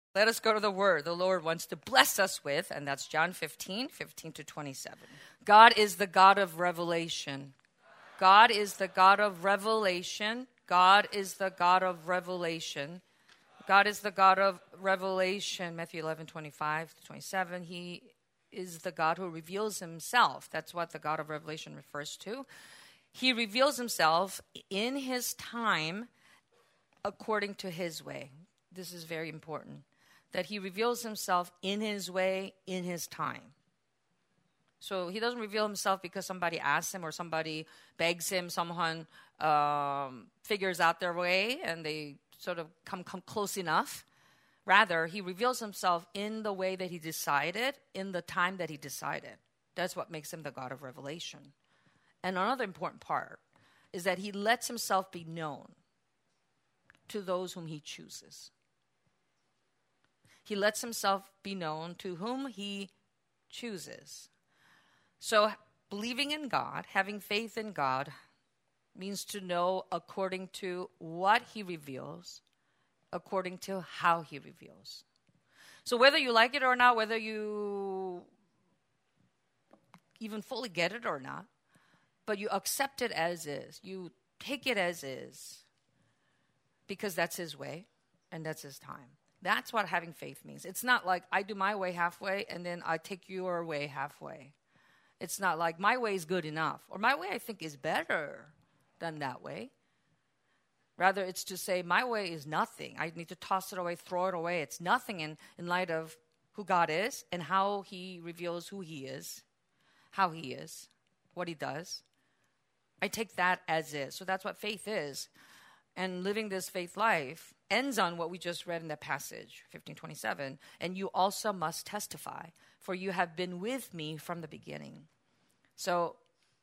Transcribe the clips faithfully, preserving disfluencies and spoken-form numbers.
Let us go to the word the Lord wants to bless us with, and that's John fifteen, fifteen to twenty-seven. God is the God of revelation. God is the God of revelation. God is the God of revelation. God is the God of revelation. Matthew eleven, twenty-five to twenty-seven. He is the God who reveals himself. That's what the God of revelation refers to. He reveals himself in his time according to his way. This is very important. That he reveals himself in his way, in his time. So he doesn't reveal himself because somebody asks him or somebody begs him, someone um, figures out their way and they sort of come, come close enough. Rather, he reveals himself in the way that he decided, in the time that he decided. That's what makes him the God of revelation. And another important part is that he lets himself be known to those whom he chooses. He lets himself be known to whom he chooses. So believing in God, having faith in God, means to know according to what he reveals, according to how he reveals. So whether you like it or not, whether you even fully get it or not, but you accept it as is, you take it as is, because that's his way and that's his time. That's what having faith means. It's not like I do my way halfway and then I take your way halfway. It's not like my way is good enough or my way I think is better than that way. Rather, it's to say my way is nothing. I need to toss it away, throw it away. It's nothing in, in light of who God is and how he reveals who he is, how he is, what he does. I take that as is. So that's what faith is. And living this faith life ends on what we just read in that passage, fifteen twenty-seven. And you also must testify, for you have been with me from the beginning. So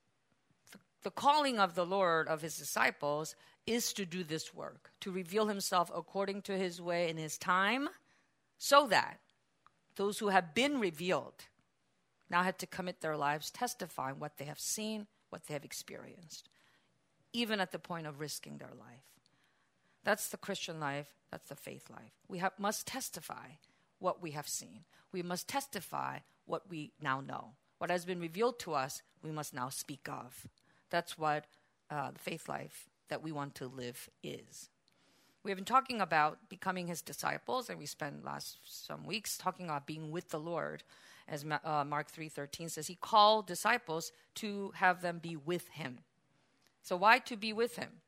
th- the calling of the Lord of his disciples is to do this work, to reveal himself according to his way in his time, so that those who have been revealed now had to commit their lives testifying what they have seen, what they have experienced, even at the point of risking their life. That's the Christian life. That's the faith life. We have, must testify what we have seen. We must testify what we now know. What has been revealed to us, we must now speak of. That's what uh, the faith life that we want to live is. We have been talking about becoming his disciples, and we spent last some weeks talking about being with the Lord. As uh, Mark three thirteen says, he called disciples to have them be with him. So why to be with him?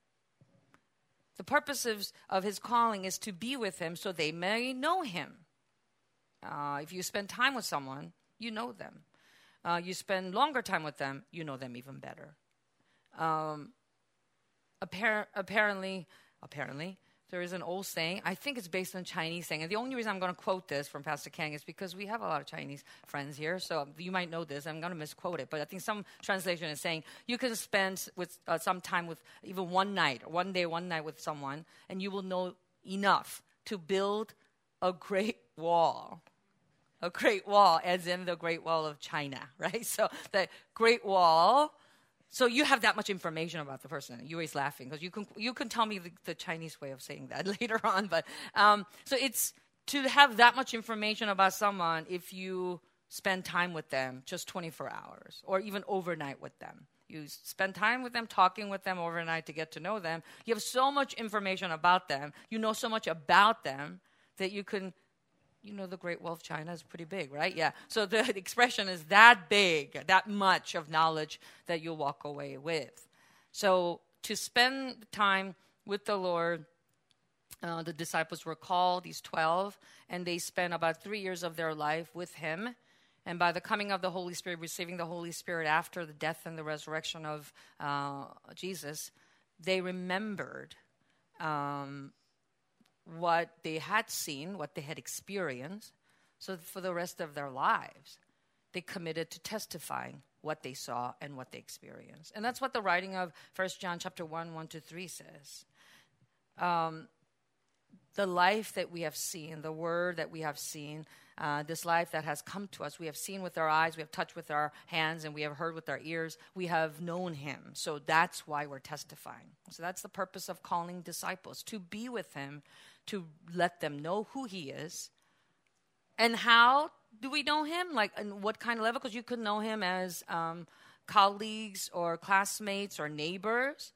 The purpose of, of his calling is to be with him so they may know him. Uh, if you spend time with someone, you know them. Uh, you spend longer time with them, you know them even better. Um, appar- apparently, apparently, there is an old saying. I think it's based on Chinese saying. And the only reason I'm going to quote this from Pastor Kang is because we have a lot of Chinese friends here. So you might know this. I'm going to misquote it. But I think some translation is saying you can spend with uh, some time with even one night, one day, one night with someone, and you will know enough to build a great wall. A great wall, as in the Great Wall of China, right? So the Great Wall. So you have that much information about the person. You're always laughing because you can you can tell me the, the Chinese way of saying that later on. But um, so it's to have that much information about someone if you spend time with them just twenty-four hours or even overnight with them. You spend time with them, talking with them overnight to get to know them. You have so much information about them. You know so much about them that you can. You know, the Great Wall of China is pretty big, right? Yeah. So the expression is that big, that much of knowledge that you'll walk away with. So to spend time with the Lord, uh, the disciples were called, these twelve, and they spent about three years of their life with him. And by the coming of the Holy Spirit, receiving the Holy Spirit after the death and the resurrection of uh, Jesus, they remembered um what they had seen, what they had experienced. So for the rest of their lives, they committed to testifying what they saw and what they experienced. And that's what the writing of First John chapter one, one to three says. Um, the life that we have seen, the word that we have seen, uh, this life that has come to us, we have seen with our eyes, we have touched with our hands, and we have heard with our ears. We have known him. So that's why we're testifying. So that's the purpose of calling disciples, to be with him, to let them know who he is, And how do we know him? Like, and what kind of level? Because you could know him as um, colleagues or classmates or neighbors.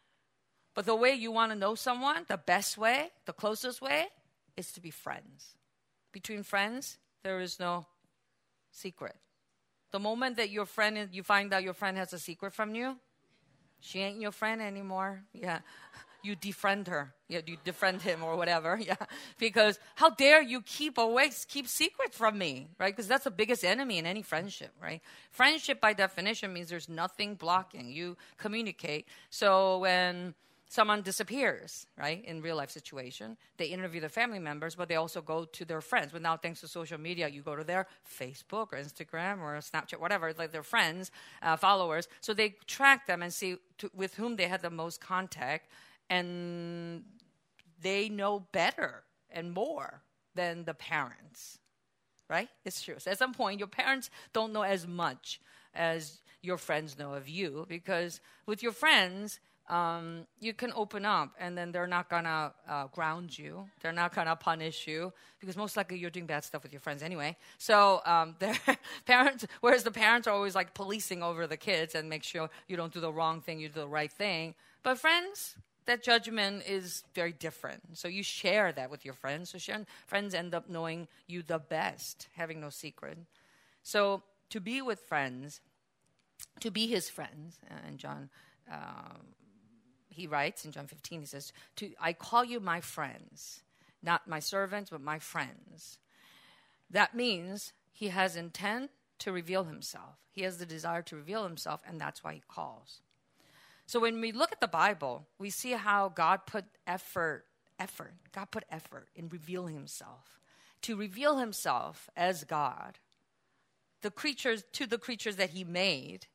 But the way you want to know someone, the best way, the closest way, is to be friends. Between friends, there is no secret. The moment that your friend, you find out your friend has a secret from you, she ain't your friend anymore. Yeah. You defriend her. Yeah, you defriend him or whatever. Yeah. Because how dare you keep away, keep secret from me, right? Because that's the biggest enemy in any friendship, right? Friendship by definition means there's nothing blocking. You communicate. So when someone disappears, right, in real life situation, they interview their family members, but they also go to their friends. But now thanks to social media, you go to their Facebook or Instagram or Snapchat, whatever, like their friends, uh, followers. So they track them and see to, with whom they had the most contact. And they know better and more than the parents, right? It's true. So at some point, your parents don't know as much as your friends know of you, because with your friends, um, you can open up and then they're not going to uh, ground you. They're not going to punish you, because most likely you're doing bad stuff with your friends anyway. So um, their parents, whereas the parents are always like policing over the kids and make sure you don't do the wrong thing, you do the right thing. But friends, that judgment is very different. So you share that with your friends. So sharing, friends end up knowing you the best, having no secret. So to be with friends, to be his friends, uh, and John, uh, he writes in John fifteen, he says, "To I call you my friends, not my servants, but my friends." That means he has intent to reveal himself. He has the desire to reveal himself, and that's why he calls. So when we look at the Bible, we see how God put effort, effort, God put effort in revealing himself. To reveal himself as God, the creatures, to the creatures that he made,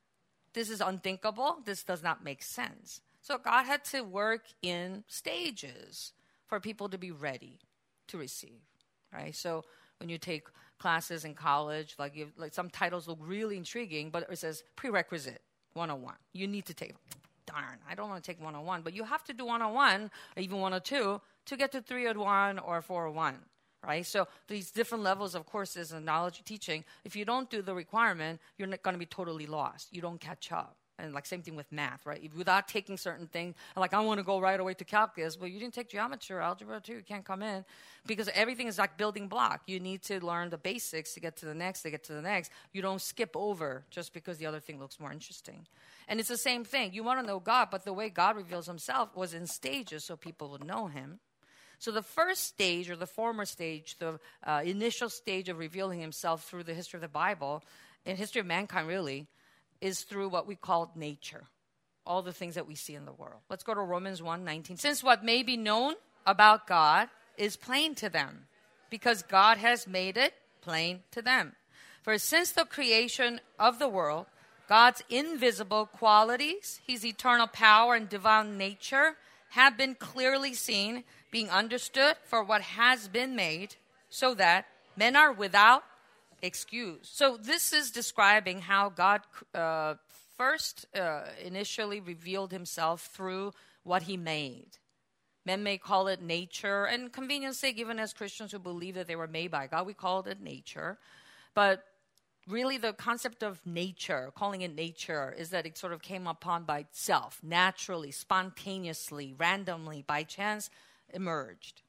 this is unthinkable. This does not make sense. So God had to work in stages for people to be ready to receive, right? So when you take classes in college, like, you, like some titles look really intriguing, but it says prerequisite. one oh one. You need to take, darn, I don't want to take one oh one, but you have to do one oh one, or even one oh two, to get to three oh one or four oh one, right? So these different levels of courses and knowledge teaching, if you don't do the requirement, you're not going to be totally lost. You don't catch up. And like same thing with math, right? If without taking certain things, like I want to go right away to calculus, well, you didn't take geometry or algebra two, you can't come in, because everything is like building block. You need to learn the basics to get to the next, to get to the next. You don't skip over just because the other thing looks more interesting. And it's the same thing. You want to know God, but the way God reveals himself was in stages so people would know him. So the first stage, or the former stage, the uh, initial stage of revealing himself through the history of the Bible, in history of mankind really, is through what we call nature, all the things that we see in the world. Let's go to Romans one nineteen. Since what may be known about God is plain to them, because God has made it plain to them. For since the creation of the world, God's invisible qualities, his eternal power and divine nature, have been clearly seen, being understood for what has been made, so that men are without excuse. So this is describing how God uh, first uh, initially revealed himself through what he made. Men may call it nature, and convenience sake, even as Christians who believe that they were made by God, we call it nature. But really the concept of nature, calling it nature, is that it sort of came upon by itself, naturally, spontaneously, randomly, by chance, emerged.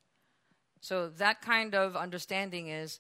So that kind of understanding is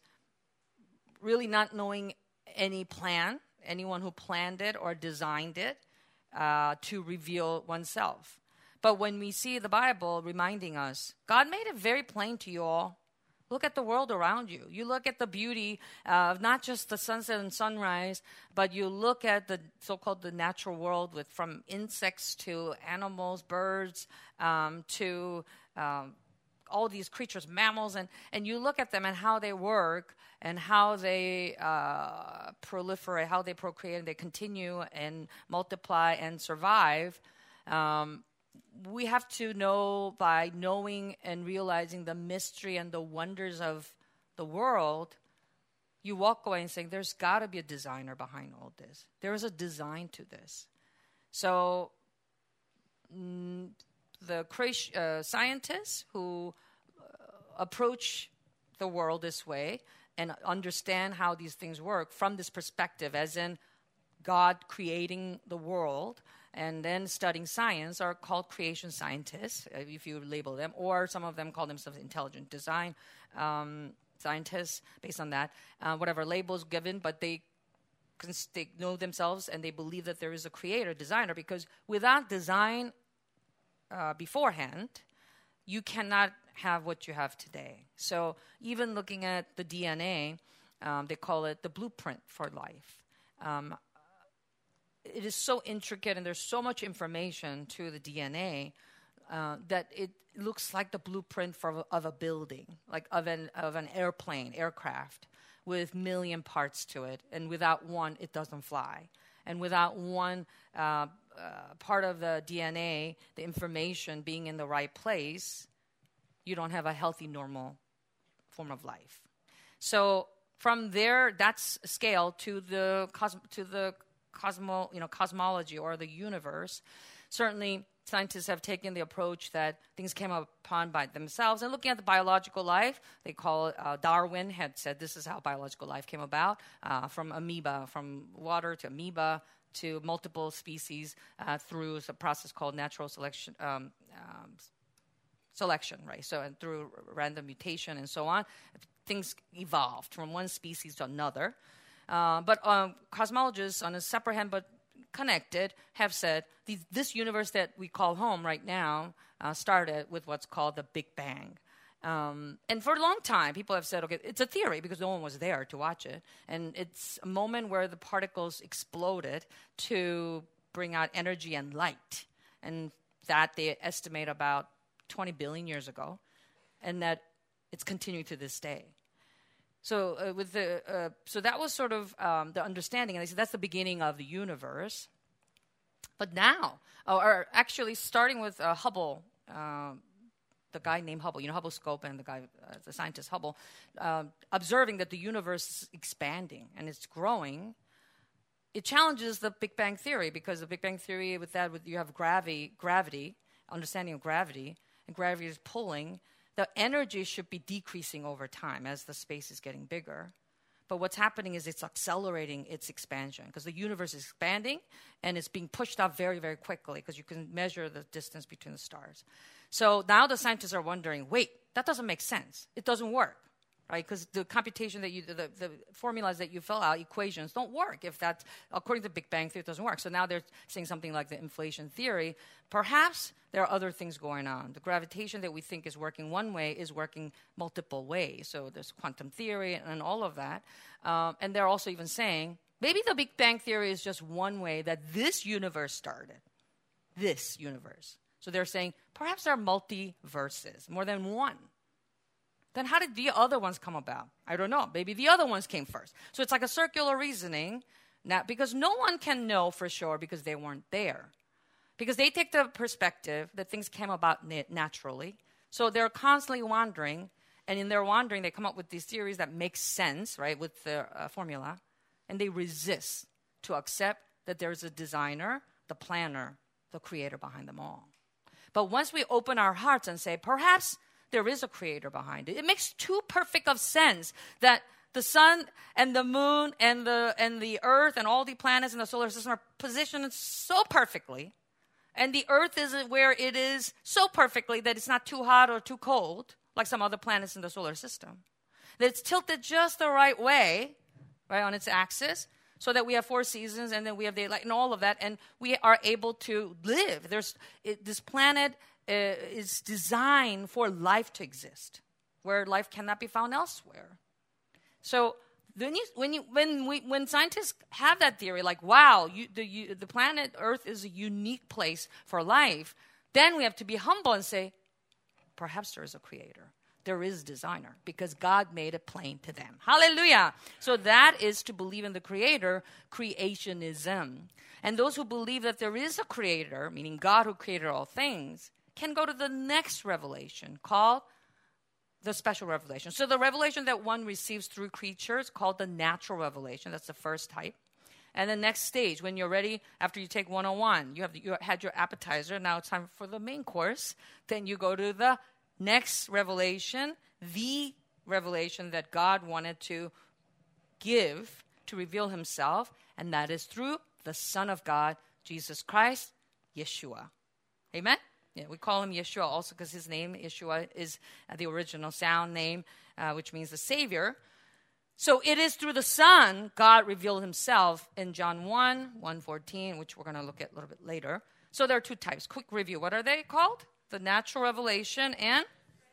really not knowing any plan, anyone who planned it or designed it, uh, to reveal oneself. But when we see the Bible reminding us, God made it very plain to you all. Look at the world around you. You look at the beauty of not just the sunset and sunrise, but you look at the so-called the natural world, with from insects to animals, birds, um, to um, all these creatures, mammals, and, and you look at them and how they work and how they uh, proliferate, how they procreate, and they continue and multiply and survive. Um, we have to know, by knowing and realizing the mystery and the wonders of the world, you walk away and saying, there's got to be a designer behind all this. There is a design to this. So mm, the uh, scientists who uh, approach the world this way and understand how these things work from this perspective, as in God creating the world and then studying science, are called creation scientists, if you label them, or some of them call themselves intelligent design um, scientists based on that, uh, whatever labels given, but they, they know themselves and they believe that there is a creator, designer, because without design uh, beforehand, you cannot have what you have today. So even looking at the D N A, um, they call it the blueprint for life. Um, it is so intricate and there's so much information to the D N A uh, that it looks like the blueprint for of a building, like of an of an airplane, aircraft, with million parts to it. And without one, it doesn't fly. And without one uh, uh, part of the D N A, the information being in the right place, you don't have a healthy, normal form of life. So from there, that's scale to the cos- to the cosmo, you know, cosmology or the universe. Certainly, scientists have taken the approach that things came upon by themselves. And looking at the biological life, they call it, uh, Darwin had said this is how biological life came about, uh, from amoeba, from water to amoeba to multiple species uh, through a process called natural selection, um, um, selection, right? So and through random mutation and so on, things evolved from one species to another. Uh, but um, cosmologists, on a separate hand but connected, have said the, this universe that we call home right now uh, started with what's called the Big Bang. Um, and for a long time, people have said, okay, it's a theory because no one was there to watch it. And it's a moment where the particles exploded to bring out energy and light. And that they estimate about twenty billion years ago. And that it's continued to this day. So uh, with the uh, so that was sort of um, the understanding, and they said that's the beginning of the universe. But now, oh, or actually starting with uh, Hubble, uh, the guy named Hubble, you know, Hubble scope, and the guy, uh, the scientist Hubble, uh, observing that the universe is expanding and it's growing. It challenges the Big Bang theory, because the Big Bang theory, with that, with you have gravity, gravity, understanding of gravity, and gravity is pulling. The energy should be decreasing over time as the space is getting bigger. But what's happening is it's accelerating its expansion, because the universe is expanding and it's being pushed out very, very quickly, because you can measure the distance between the stars. So now the scientists are wondering, wait, that doesn't make sense. It doesn't work, right? Because the computation that you, the, the formulas that you fill out, equations, don't work if that, according to Big Bang theory, it doesn't work. So now they're saying something like the inflation theory. Perhaps there are other things going on. The gravitation that we think is working one way is working multiple ways. So there's quantum theory and all of that. Um, and they're also even saying, maybe the Big Bang theory is just one way that this universe started. This universe. So they're saying, perhaps there are multiverses, more than one. Then how did the other ones come about? I don't know. Maybe the other ones came first. So it's like a circular reasoning, now, because no one can know for sure because they weren't there. Because they take the perspective that things came about naturally. So they're constantly wandering, and in their wandering, they come up with these theories that make sense, right, with the uh, formula, and they resist to accept that there's a designer, the planner, the creator behind them all. But once we open our hearts and say, perhaps there is a creator behind it, it makes too perfect of sense that the sun and the moon and the and the earth and all the planets in the solar system are positioned so perfectly. And the earth is where it is so perfectly that it's not too hot or too cold, like some other planets in the solar system. That it's tilted just the right way, right, on its axis, so that we have four seasons, and then we have daylight and all of that, and we are able to live. There's it, this planet uh, is designed for life to exist, where life cannot be found elsewhere. So When you, when you, when we, when scientists have that theory, like, wow, you, the you, the planet Earth is a unique place for life, then we have to be humble and say, perhaps there is a creator, there is a designer, because God made it plain to them. Hallelujah! So that is to believe in the creator, creationism. And those who believe that there is a creator, meaning God who created all things, can go to the next revelation called the special revelation. So the revelation that one receives through creatures called the natural revelation. That's the first type. And the next stage, when you're ready, after you take one oh one, you have you had your appetizer. Now it's time for the main course. Then you go to the next revelation, the revelation that God wanted to give to reveal himself, and that is through the Son of God, Jesus Christ, Yeshua. Amen? Yeah, we call him Yeshua also because his name, Yeshua, is uh, the original sound name, uh, which means the Savior. So it is through the Son God revealed himself in John one, one fourteen, which we're going to look at a little bit later. So there are two types. Quick review. What are they called? The natural revelation and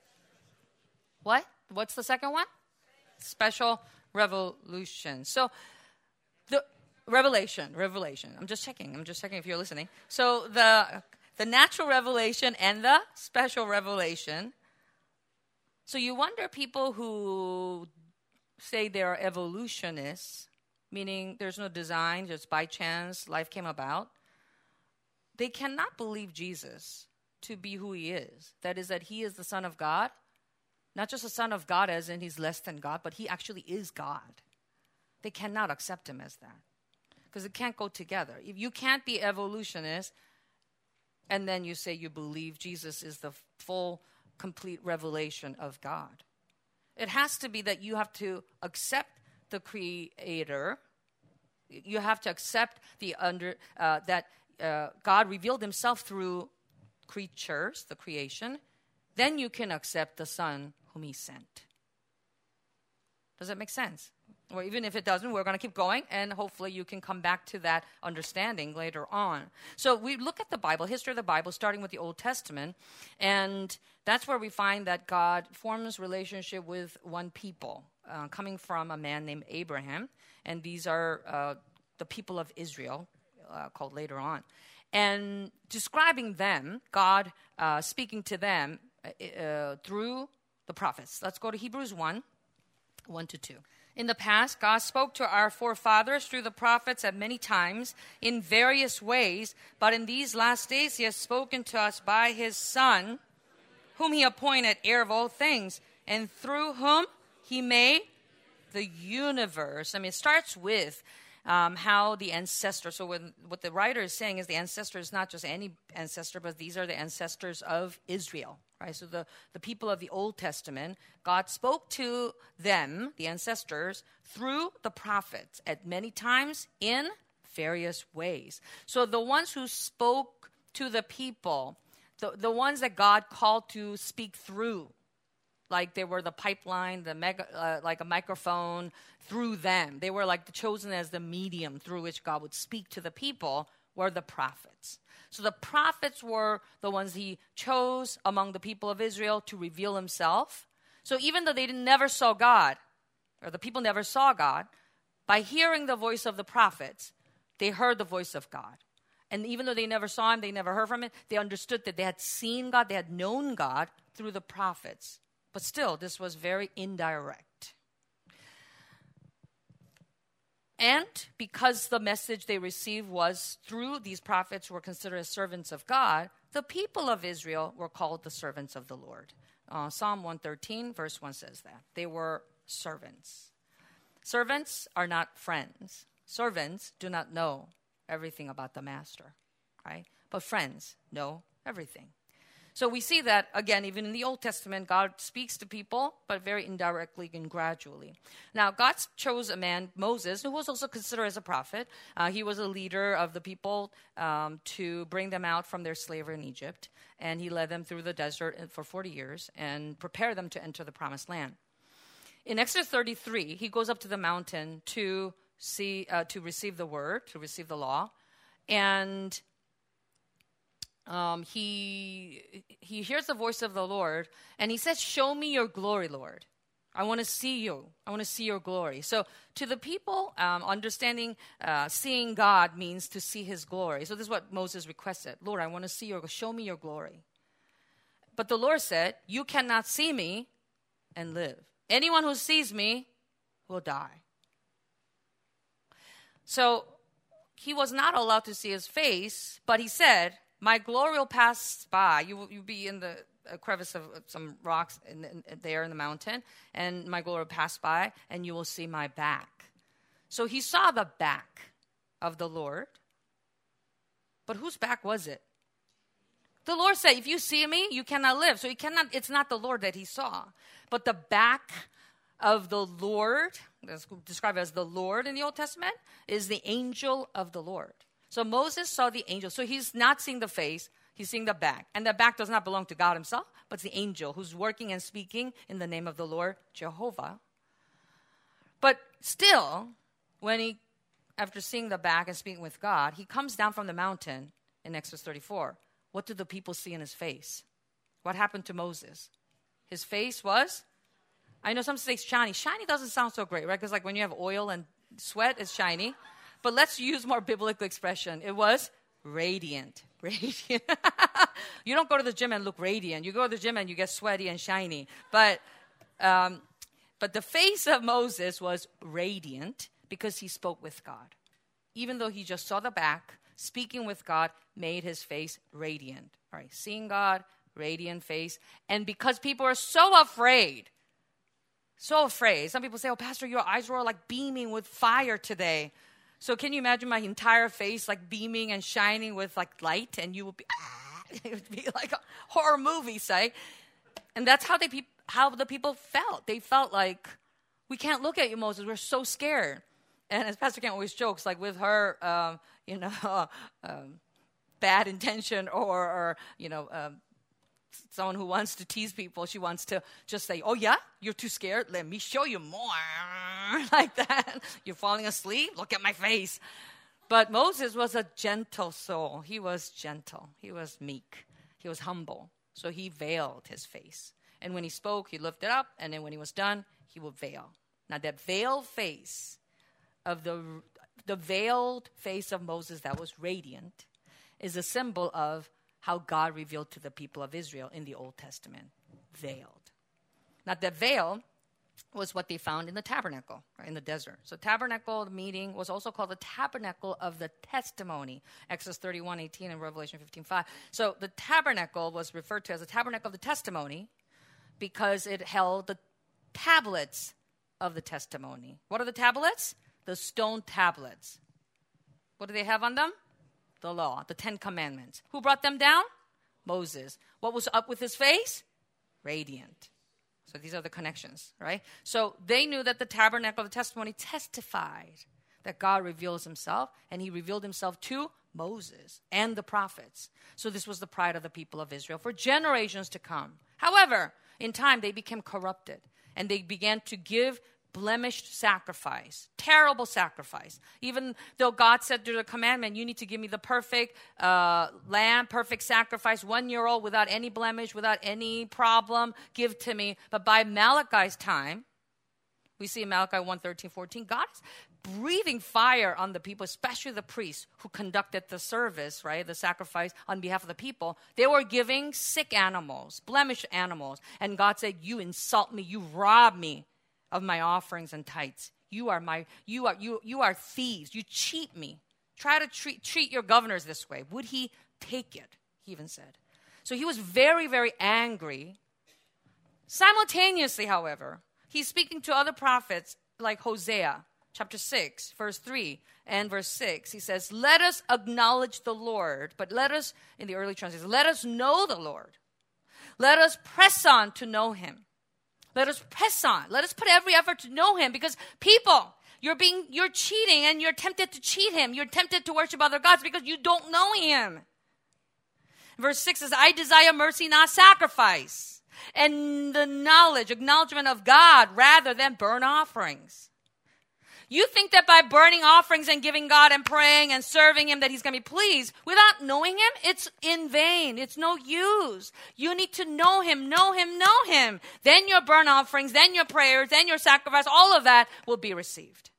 what? What's the second one? Special revelation. So the revelation, revelation. I'm just checking. I'm just checking if you're listening. So the the natural revelation and the special revelation. So you wonder people who say they're evolutionists, meaning there's no design, just by chance life came about. They cannot believe Jesus to be who he is. That is that he is the Son of God. Not just the Son of God as in he's less than God, but he actually is God. They cannot accept him as that. Because it can't go together. If you can't be evolutionist and then you say you believe Jesus is the full, complete revelation of God. It has to be that you have to accept the Creator. You have to accept the under uh, that uh, God revealed himself through creatures, the creation. Then you can accept the Son whom he sent. Does that make sense? Or even if it doesn't, we're going to keep going, and hopefully you can come back to that understanding later on. So we look at the Bible, history of the Bible, starting with the Old Testament, and that's where we find that God forms relationship with one people, uh, coming from a man named Abraham, and these are uh, the people of Israel, uh, called later on. And describing them, God uh, speaking to them uh, through the prophets. Let's go to Hebrews one, one to two. In the past, God spoke to our forefathers through the prophets at many times in various ways, but in these last days he has spoken to us by his Son, whom he appointed heir of all things, and through whom he made the universe. I mean, it starts with um, how the ancestor, so when, what the writer is saying is the ancestor is not just any ancestor, but these are the ancestors of Israel. Right, so the, the people of the Old Testament, God spoke to them, the ancestors, through the prophets at many times in various ways. So the ones who spoke to the people, the, the ones that God called to speak through, like they were the pipeline, the mega, uh, like a microphone through them. They were like the chosen as the medium through which God would speak to the people, were the prophets. So the prophets were the ones he chose among the people of Israel to reveal himself. So even though they didn't, never saw God, or the people never saw God, by hearing the voice of the prophets, they heard the voice of God. And even though they never saw him, they never heard from him, they understood that they had seen God, they had known God through the prophets. But still, this was very indirect. And because the message they received was through these prophets who were considered as servants of God, the people of Israel were called the servants of the Lord. Uh, Psalm one thirteen, verse one says that. They were servants. Servants are not friends. Servants do not know everything about the master, right? But friends know everything. So we see that, again, even in the Old Testament, God speaks to people, but very indirectly and gradually. Now, God chose a man, Moses, who was also considered as a prophet. Uh, he was a leader of the people um, to bring them out from their slavery in Egypt. And he led them through the desert for forty years and prepared them to enter the promised land. In Exodus thirty-three, he goes up to the mountain to see, uh, to receive the word, to receive the law. And Um, he he hears the voice of the Lord, and he says, "Show me your glory, Lord. I want to see you. I want to see your glory." So to the people, um, understanding, uh, seeing God means to see his glory. So this is what Moses requested. "Lord, I want to see your, show me your glory." But the Lord said, "You cannot see me and live. Anyone who sees me will die." So he was not allowed to see his face, but he said, "My glory will pass by. You will you'll be in the uh, crevice of some rocks in, in, there in the mountain, and my glory will pass by, and you will see my back." So he saw the back of the Lord. But whose back was it? The Lord said, "If you see me, you cannot live." So he cannot. It's not the Lord that he saw, but the back of the Lord, that's described as the Lord in the Old Testament, is the angel of the Lord. So Moses saw the angel. So he's not seeing the face, he's seeing the back. And the back does not belong to God himself, but it's the angel who's working and speaking in the name of the Lord, Jehovah. But still, when he, after seeing the back and speaking with God, he comes down from the mountain in Exodus thirty-four. What did the people see in his face? What happened to Moses? His face was, I know some say shiny. Shiny doesn't sound so great, right? Because like when you have oil and sweat, it's shiny. But let's use more biblical expression. It was radiant. Radiant. You don't go to the gym and look radiant. You go to the gym and you get sweaty and shiny. But um, but the face of Moses was radiant because he spoke with God. Even though he just saw the back, speaking with God made his face radiant. All right, seeing God, radiant face. And because people are so afraid, so afraid. Some people say, oh, Pastor, your eyes were like beaming with fire today. So can you imagine my entire face like beaming and shining with like light, and you would be, ah, it would be like a horror movie, say. And that's how they pe- how the people felt. They felt like, we can't look at you, Moses. We're so scared. And as Pastor Ken always jokes, like with her, um, you know, um, bad intention or, or you know, um, someone who wants to tease people, she wants to just say, oh, yeah, you're too scared? Let me show you more. Like that. You're falling asleep? Look at my face. But Moses was a gentle soul. He was gentle. He was meek. He was humble. So he veiled his face. And when he spoke, he lifted up. And then when he was done, he would veil. Now that veiled face of the, the veiled face of Moses that was radiant is a symbol of how God revealed to the people of Israel in the Old Testament, veiled. Now, the veil was what they found in the tabernacle, right, in the desert. So tabernacle meeting was also called the tabernacle of the testimony, Exodus thirty-one eighteen and Revelation fifteen five. So the tabernacle was referred to as the tabernacle of the testimony because it held the tablets of the testimony. What are the tablets? The stone tablets. What do they have on them? The law, the Ten Commandments. Who brought them down? Moses. What was up with his face? Radiant. So these are the connections, right? So they knew that the tabernacle of the testimony testified that God reveals himself, and he revealed himself to Moses and the prophets. So this was the pride of the people of Israel for generations to come. However, in time, they became corrupted, and they began to give blemished sacrifice, terrible sacrifice. Even though God said through the commandment, you need to give me the perfect uh, lamb, perfect sacrifice, one year old without any blemish, without any problem, give to me. But by Malachi's time, we see in Malachi one thirteen, fourteen, God is breathing fire on the people, especially the priests who conducted the service, right, the sacrifice on behalf of the people. They were giving sick animals, blemished animals. And God said, you insult me, you rob me of my offerings and tithes. You are my you are you you are thieves. You cheat me. Try to treat treat your governors this way. Would he take it? He even said. So he was very, very angry. Simultaneously, however, he's speaking to other prophets like Hosea, chapter six, verse three and verse six. He says, let us acknowledge the Lord, but let us, in the early translation, let us know the Lord. Let us press on to know him. Let us press on. Let us put every effort to know him, because people, you're being, you're cheating and you're tempted to cheat him. You're tempted to worship other gods because you don't know him. Verse six says, I desire mercy, not sacrifice, and the knowledge, acknowledgement of God rather than burnt offerings. You think that by burning offerings and giving God and praying and serving him that he's going to be pleased without knowing him? It's in vain. It's no use. You need to know him, know him, know him. Then your burnt offerings, then your prayers, then your sacrifice, all of that will be received.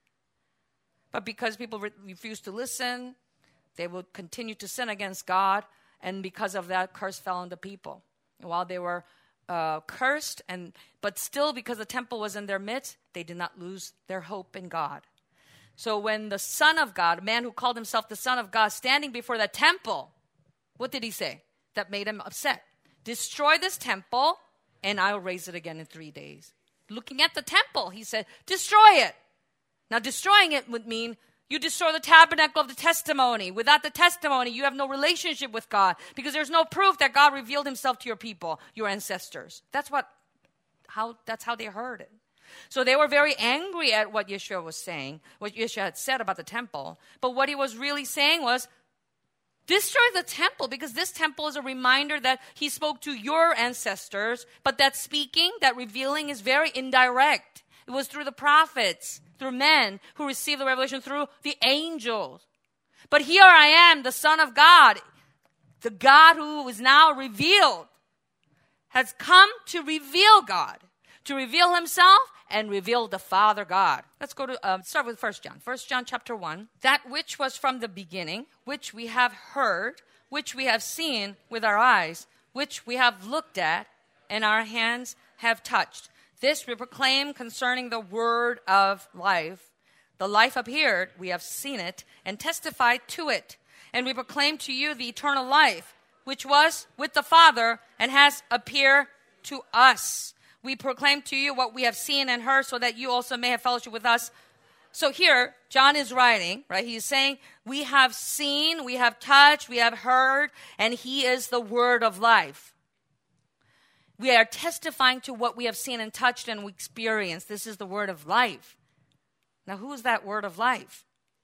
But because people re- refuse to listen, they will continue to sin against God. And because of that, curse fell on the people. And while they were Uh, cursed, and but still, because the temple was in their midst, they did not lose their hope in God. So when the Son of God, a man who called himself the Son of God, standing before the temple, what did he say that made him upset? Destroy this temple, and I'll raise it again in three days. Looking at the temple, he said, destroy it. Now, destroying it would mean you destroy the tabernacle of the testimony. Without the testimony, you have no relationship with God, because there's no proof that God revealed himself to your people, your ancestors. That's what, how, that's how they heard it. So they were very angry at what Yeshua was saying, what Yeshua had said about the temple. But what he was really saying was, destroy the temple, because this temple is a reminder that he spoke to your ancestors, but that speaking, that revealing is very indirect. It was through the prophets, through men who received the revelation through the angels. But here I am, the Son of God, the God who is now revealed, has come to reveal God, to reveal himself and reveal the Father God. Let's go to, uh, start with First John. First John chapter one. That which was from the beginning, which we have heard, which we have seen with our eyes, which we have looked at, and our hands have touched. This we proclaim concerning the word of life. The life appeared, we have seen it, and testified to it. And we proclaim to you the eternal life, which was with the Father and has appeared to us. We proclaim to you what we have seen and heard, so that you also may have fellowship with us. So here, John is writing, right? He's saying, we have seen, we have touched, we have heard, and he is the word of life. We are testifying to what we have seen and touched and we experienced. This is the word of life. Now, who is that word of life?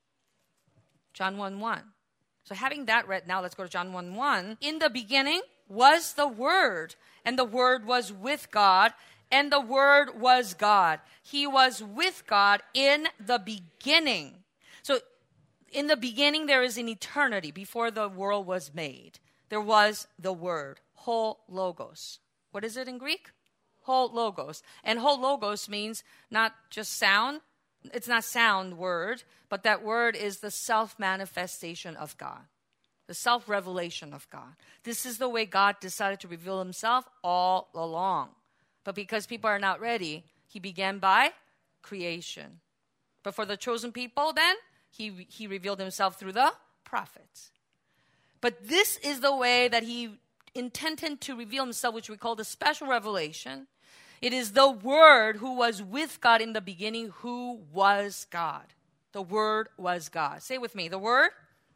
John one one. So having that read, now let's go to John one one. In the beginning was the Word, and the Word was with God, and the Word was God. He was with God in the beginning. So in the beginning, there is an eternity before the world was made. There was the Word, ho logos. What is it in Greek? Ho logos. And ho logos means not just sound. It's not sound word, but that word is the self-manifestation of God, the self-revelation of God. This is the way God decided to reveal himself all along. But because people are not ready, he began by creation. But for the chosen people, then, he, he revealed himself through the prophets. But this is the way that he intended to reveal himself, which we call the special revelation. It is the Word who was with God in the beginning, who was God. The Word was God. Say it with me. The Word?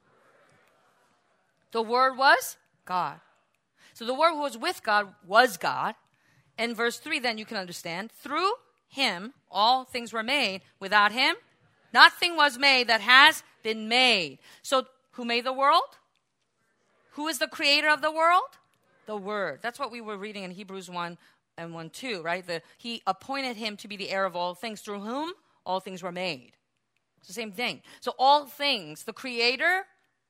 The Word was God. So the Word who was with God was God. And verse three, then you can understand. Through him, all things were made. Without him, nothing was made that has been made. So who made the world? Who is the creator of the world? The Word. That's what we were reading in Hebrews one and one two, right? The, he appointed him to be the heir of all things, through whom all things were made. It's the same thing. So all things, the creator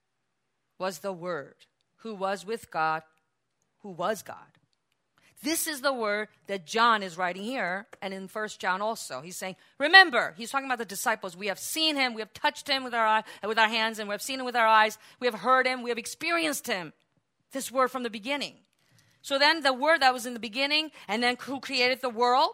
was the Word, who was with God, who was God. This is the word that John is writing here, and in First John also. He's saying, remember, he's talking about the disciples. We have seen him, we have touched him with our eye, with our hands, and we have seen him with our eyes. We have heard him, we have experienced him. This word from the beginning. So then the word that was in the beginning, and then who created the world?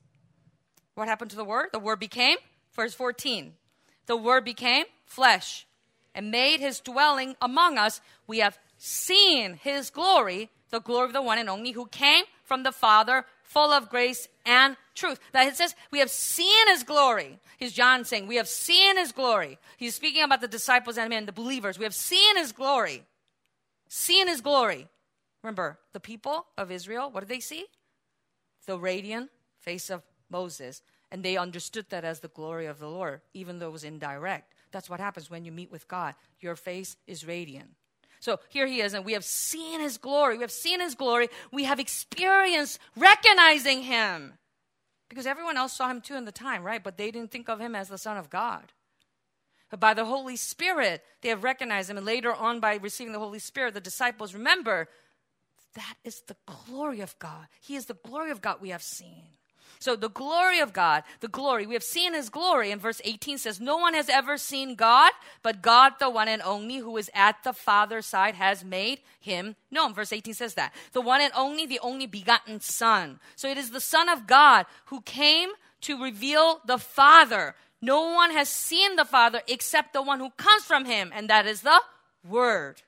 What happened to the word? The word became, verse fourteen. The word became flesh and made his dwelling among us. We have seen his glory, the glory of the one and only who came from the Father, full of grace and truth. That it says, we have seen his glory. He's John saying, we have seen his glory. He's speaking about the disciples and men, the believers. We have seen his glory. Seen his glory. Remember, the people of Israel, what did they see? The radiant face of Moses. And they understood that as the glory of the Lord, even though it was indirect. That's what happens when you meet with God. Your face is radiant. So here he is, and we have seen his glory. We have seen his glory. We have experienced recognizing him. Because everyone else saw him too in the time, right? But they didn't think of him as the Son of God. But by the Holy Spirit, they have recognized him. And later on, by receiving the Holy Spirit, the disciples, remember, that is the glory of God. He is the glory of God we have seen. So the glory of God, the glory, we have seen his glory. And verse eighteen says, no one has ever seen God, but God, the one and only, who is at the Father's side, has made him known. Verse eighteen says that. The one and only, the only begotten Son. So it is the Son of God who came to reveal the Father. No one has seen the Father except the one who comes from him, and that is the Word.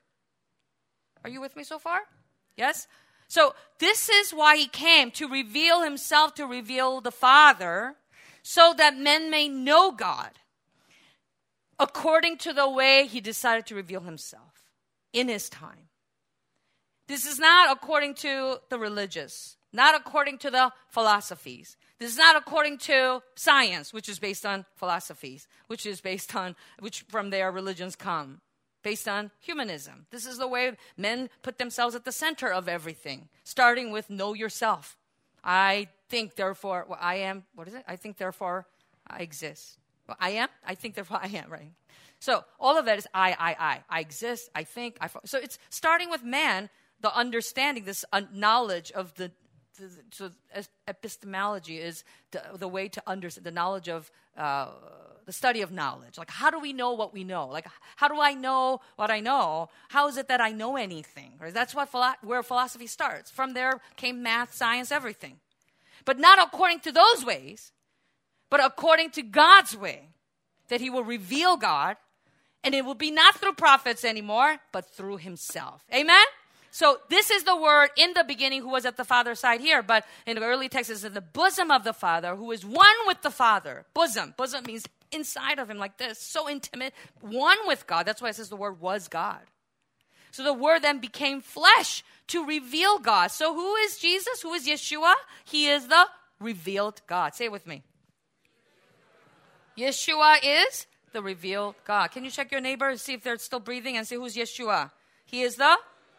Are you with me so far? Yes? So this is why he came, to reveal himself, to reveal the Father, so that men may know God according to the way he decided to reveal himself in his time. This is not according to the religious. not according to the philosophies. This is not according to science, which is based on philosophies, which is based on, which from their religions come, based on humanism. This is the way men put themselves at the center of everything, starting with know yourself. I think, therefore, well, I am, what is it? I think, therefore, I exist. Well, I am? I think, therefore, I am, right? So all of that is I, I, I. I exist, I think, I... So it's starting with man, the understanding, this uh, knowledge of the, the so epistemology is the, the way to understand, the knowledge of, uh, the study of knowledge. Like, how do we know what we know? Like, how do I know what I know? How is it that I know anything? Right? That's what philo- where philosophy starts. From there came math, science, everything. But not according to those ways, but according to God's way, that he will reveal God, and it will be not through prophets anymore, but through himself. Amen? So this is the word in the beginning who was at the Father's side here, but in the early text it's in the bosom of the Father, who is one with the Father. Bosom. Bosom means inside of him like this, so intimate, one with God. That's why it says the word was God. So the word then became flesh to reveal God. So who is Jesus? Who is Yeshua? He is the revealed God. Say it with me. Yeshua is the revealed God. Can you check your neighbor and see if they're still breathing and see who's Yeshua? He is the...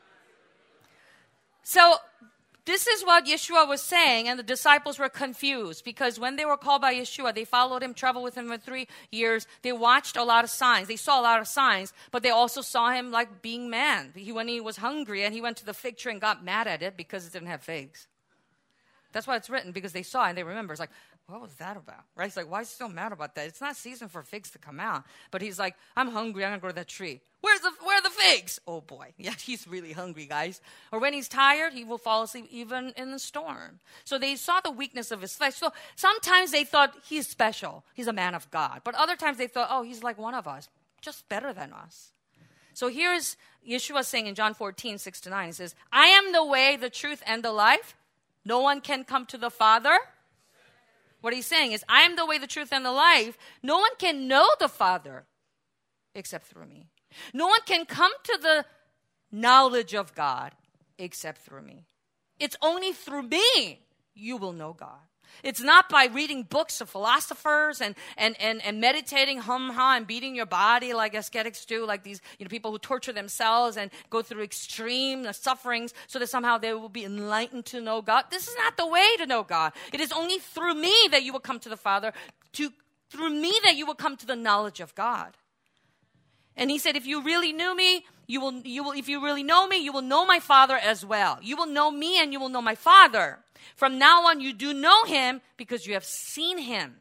So this is what Yeshua was saying, and the disciples were confused because when they were called by Yeshua, they followed him, traveled with him for three years. They watched a lot of signs. They saw a lot of signs, but they also saw him like being man. He, when he was hungry and he went to the fig tree and got mad at it because it didn't have figs. That's why it's written, because they saw it and they remember. It's like, what was that about? Right? He's like, why is he so mad about that? It's not season for figs to come out. But he's like, I'm hungry. I'm going to go to that tree. Where's the, where are the figs? Oh, boy. Yeah, he's really hungry, guys. Or when he's tired, he will fall asleep even in the storm. So they saw the weakness of his flesh. So sometimes they thought he's special. He's a man of God. But other times they thought, oh, he's like one of us, just better than us. So here's Yeshua saying in John fourteen, six to nine. He says, I am the way, the truth, and the life. No one can come to the Father. What he's saying is, I am the way, the truth, and the life. No one can know the Father except through me. No one can come to the knowledge of God except through me. It's only through me you will know God. It's not by reading books of philosophers and, and, and, and meditating hum ha and beating your body like ascetics do, like these you know people who torture themselves and go through extreme sufferings so that somehow they will be enlightened to know God. This is not the way to know God. It is only through me that you will come to the Father, to through me that you will come to the knowledge of God. And he said, if you really knew me, you will, you will, if you really know me, you will know my Father as well. You will know me and you will know my Father. From now on, you do know him because you have seen him.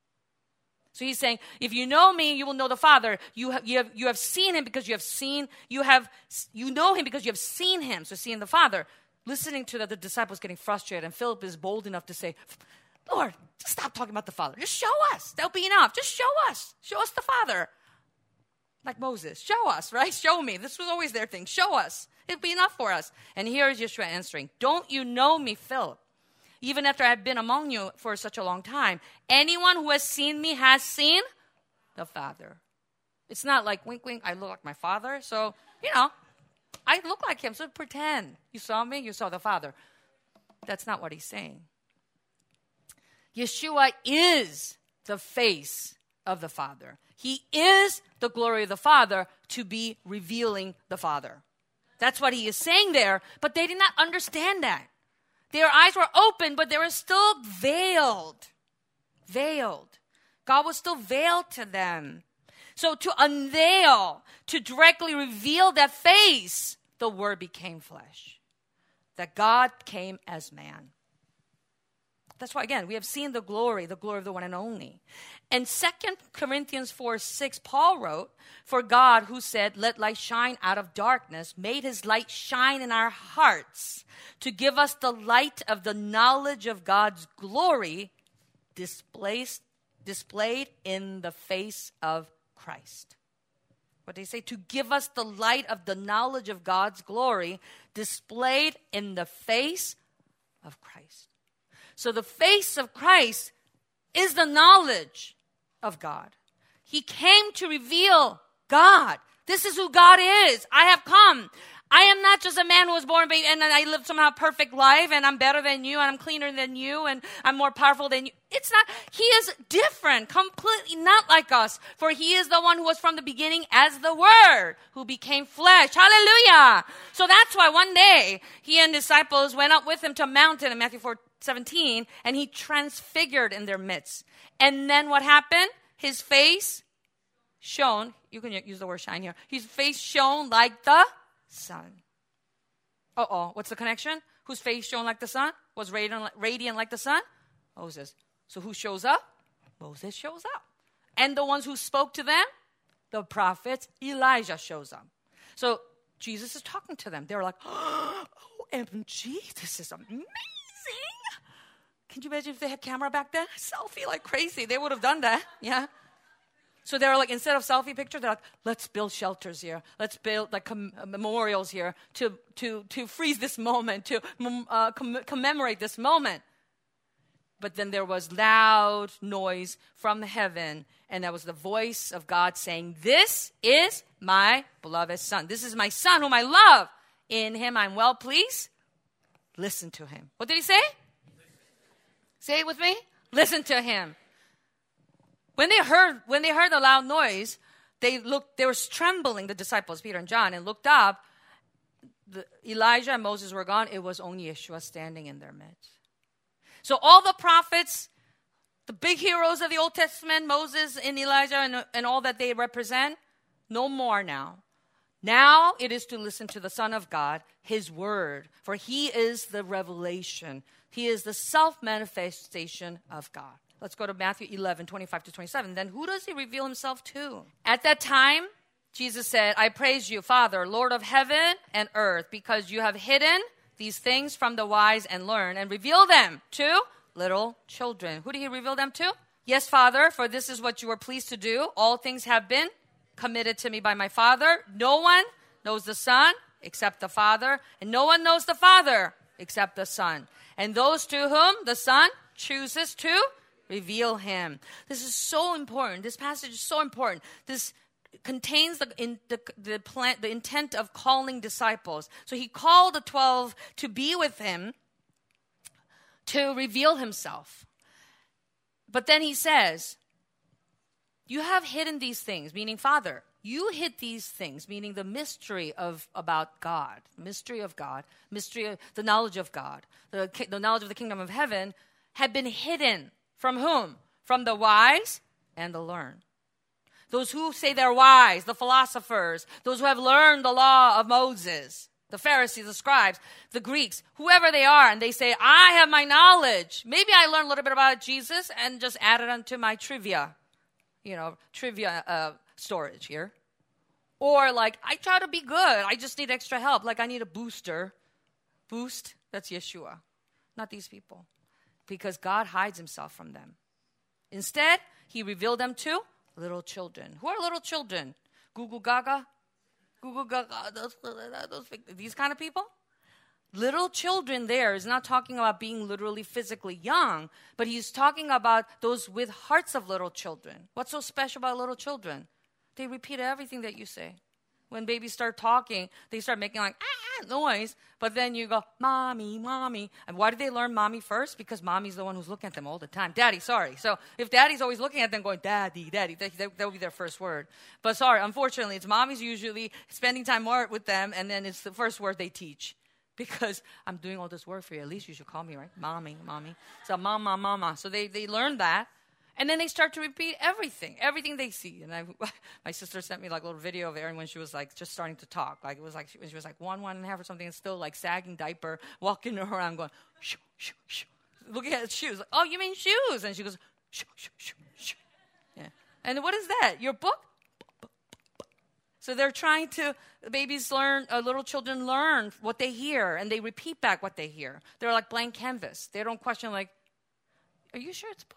So he's saying, if you know me, you will know the Father. You have, you have, you have seen him because you have seen, you have, you know him because you have seen him. So seeing the Father, listening to the, the disciples getting frustrated, and Philip is bold enough to say, Lord, just stop talking about the Father. Just show us. That'll be enough. Just show us. Show us the Father. Like Moses, show us, right? Show me. This was always their thing. Show us. It'll be enough for us. And here is Yeshua answering, don't you know me, Philip? Even after I've been among you for such a long time, anyone who has seen me has seen the Father. It's not like, wink, wink, I look like my Father. So, you know, I look like him, so pretend. You saw me, you saw the Father. That's not what he's saying. Yeshua is the face of the Father. He is the glory of the Father to be revealing the Father. That's what he is saying there, but they did not understand that. Their eyes were open, but they were still veiled. Veiled. God was still veiled to them. So to unveil, to directly reveal that face, the Word became flesh. That God came as man. That's why, again, we have seen the glory, the glory of the one and only. And Second Corinthians four six, Paul wrote, for God who said, let light shine out of darkness, made his light shine in our hearts to give us the light of the knowledge of God's glory displayed, displayed in the face of Christ. What did he say? To give us the light of the knowledge of God's glory displayed in the face of Christ. So the face of Christ is the knowledge of God. He came to reveal God. This is who God is. I have come. I am not just a man who was born baby and I lived somehow a perfect life and I'm better than you and I'm cleaner than you and I'm more powerful than you. It's not. He is different, completely not like us. For he is the one who was from the beginning as the Word, who became flesh. Hallelujah. So that's why one day he and disciples went up with him to a mountain in Matthew four seventeen, and he transfigured in their midst. And then what happened? His face shone. You can use the word shine here. His face shone like the sun. Uh-oh. What's the connection? Whose face shone like the sun? Was radiant, radiant like the sun? Moses. So who shows up? Moses shows up. And the ones who spoke to them? The prophets. Elijah shows up. So Jesus is talking to them. They're like, oh, O M G, this is amazing. Can you imagine if they had camera back then? Selfie like crazy. They would have done that. Yeah. So they're like, instead of selfie pictures, they're like, let's build shelters here. Let's build like com- memorials here to, to, to freeze this moment, to uh, com- commemorate this moment. But then there was loud noise from heaven, and that was the voice of God saying, this is my beloved son. This is my son whom I love. In him I'm well pleased. Listen to him. What did he say? Say it with me. Listen to him. When they heard, when they heard the loud noise, they looked. They were trembling, the disciples, Peter and John, and looked up. The, Elijah and Moses were gone. It was only Yeshua standing in their midst. So all the prophets, the big heroes of the Old Testament, Moses and Elijah and, and all that they represent, no more now. Now it is to listen to the Son of God, his word, for he is the revelation. He is the self-manifestation of God. Let's go to Matthew eleven, twenty-five to twenty-seven. Then who does he reveal himself to? At that time, Jesus said, I praise you, Father, Lord of heaven and earth, because you have hidden these things from the wise and learned and reveal them to little children. Who did he reveal them to? Yes, Father, for this is what you were pleased to do. All things have been committed to me by my Father. No one knows the Son except the Father, and no one knows the Father except the Son, and those to whom the Son chooses to reveal him. This is so important. This passage is so important. This contains the in, the the, plan, the intent of calling disciples. So he called the twelve to be with him, to reveal himself. But then he says, you have hidden these things, meaning Father. You hid these things, meaning the mystery of about God, mystery of God, mystery of the knowledge of God, the, the knowledge of the kingdom of heaven had been hidden. From whom? From the wise and the learned. Those who say they're wise, the philosophers, those who have learned the law of Moses, the Pharisees, the scribes, the Greeks, whoever they are, and they say, I have my knowledge. Maybe I learned a little bit about Jesus and just added onto my trivia, you know, trivia uh, storage here. Or like, I try to be good. I just need extra help. Like I need a booster. Boost, that's Yeshua, not these people. Because God hides himself from them. Instead, he revealed them to little children. Who are little children? Google Gaga? Google Gaga, those, those, these kind of people? Little children there is not talking about being literally physically young, but he's talking about those with hearts of little children. What's so special about little children? They repeat everything that you say. When babies start talking, they start making like ah, noise, but then you go, mommy, mommy. And why did they learn mommy first? Because mommy's the one who's looking at them all the time. Daddy, sorry. So if daddy's always looking at them going, daddy, daddy, that, that, that would be their first word. But sorry, unfortunately, it's mommy's usually spending time more with them, and then it's the first word they teach. Because I'm doing all this work for you. At least you should call me, right? Mommy, mommy. So mama, mama. So they, they learn that. And then they start to repeat everything, everything they see. And I, my sister sent me like a little video of Erin when she was like just starting to talk. Like it was like when she was like one, one and a half or something, and still like sagging diaper, walking around going, shoo, shoo, shoo. Looking at shoes. Like, oh, you mean shoes? And she goes, shoo, shoo, shoo, shoo. Yeah. And what is that? Your book? So they're trying to, babies learn, uh, little children learn what they hear, and they repeat back what they hear. They're like blank canvas. They don't question like, are you sure it's a book?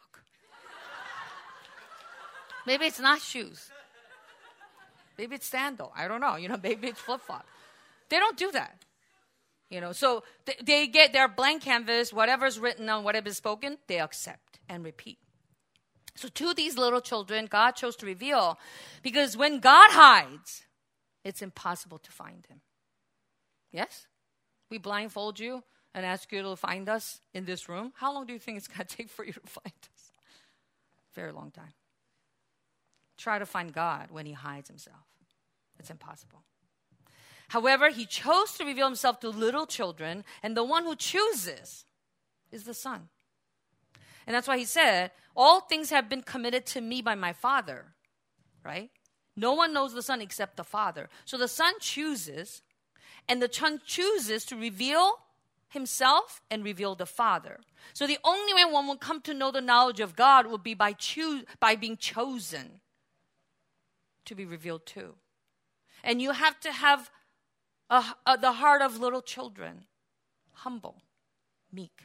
Maybe it's not shoes. Maybe it's sandal. I don't know. You know, maybe it's flip-flop. They don't do that. You know, so th- they get their blank canvas, whatever's written on whatever's spoken, they accept and repeat. So to these little children, God chose to reveal, because when God hides, it's impossible to find him. Yes? We blindfold you and ask you to find us in this room. How long do you think it's going to take for you to find us? Very long time. Try to find God when he hides himself. It's impossible. However, he chose to reveal himself to little children, and the one who chooses is the Son. And that's why he said, all things have been committed to me by my Father, right? No one knows the Son except the Father. So the Son chooses, and the Son chooses to reveal himself and reveal the Father. So the only way one will come to know the knowledge of God will be by choose by being chosen to be revealed to. And you have to have a, a, the heart of little children, humble, meek,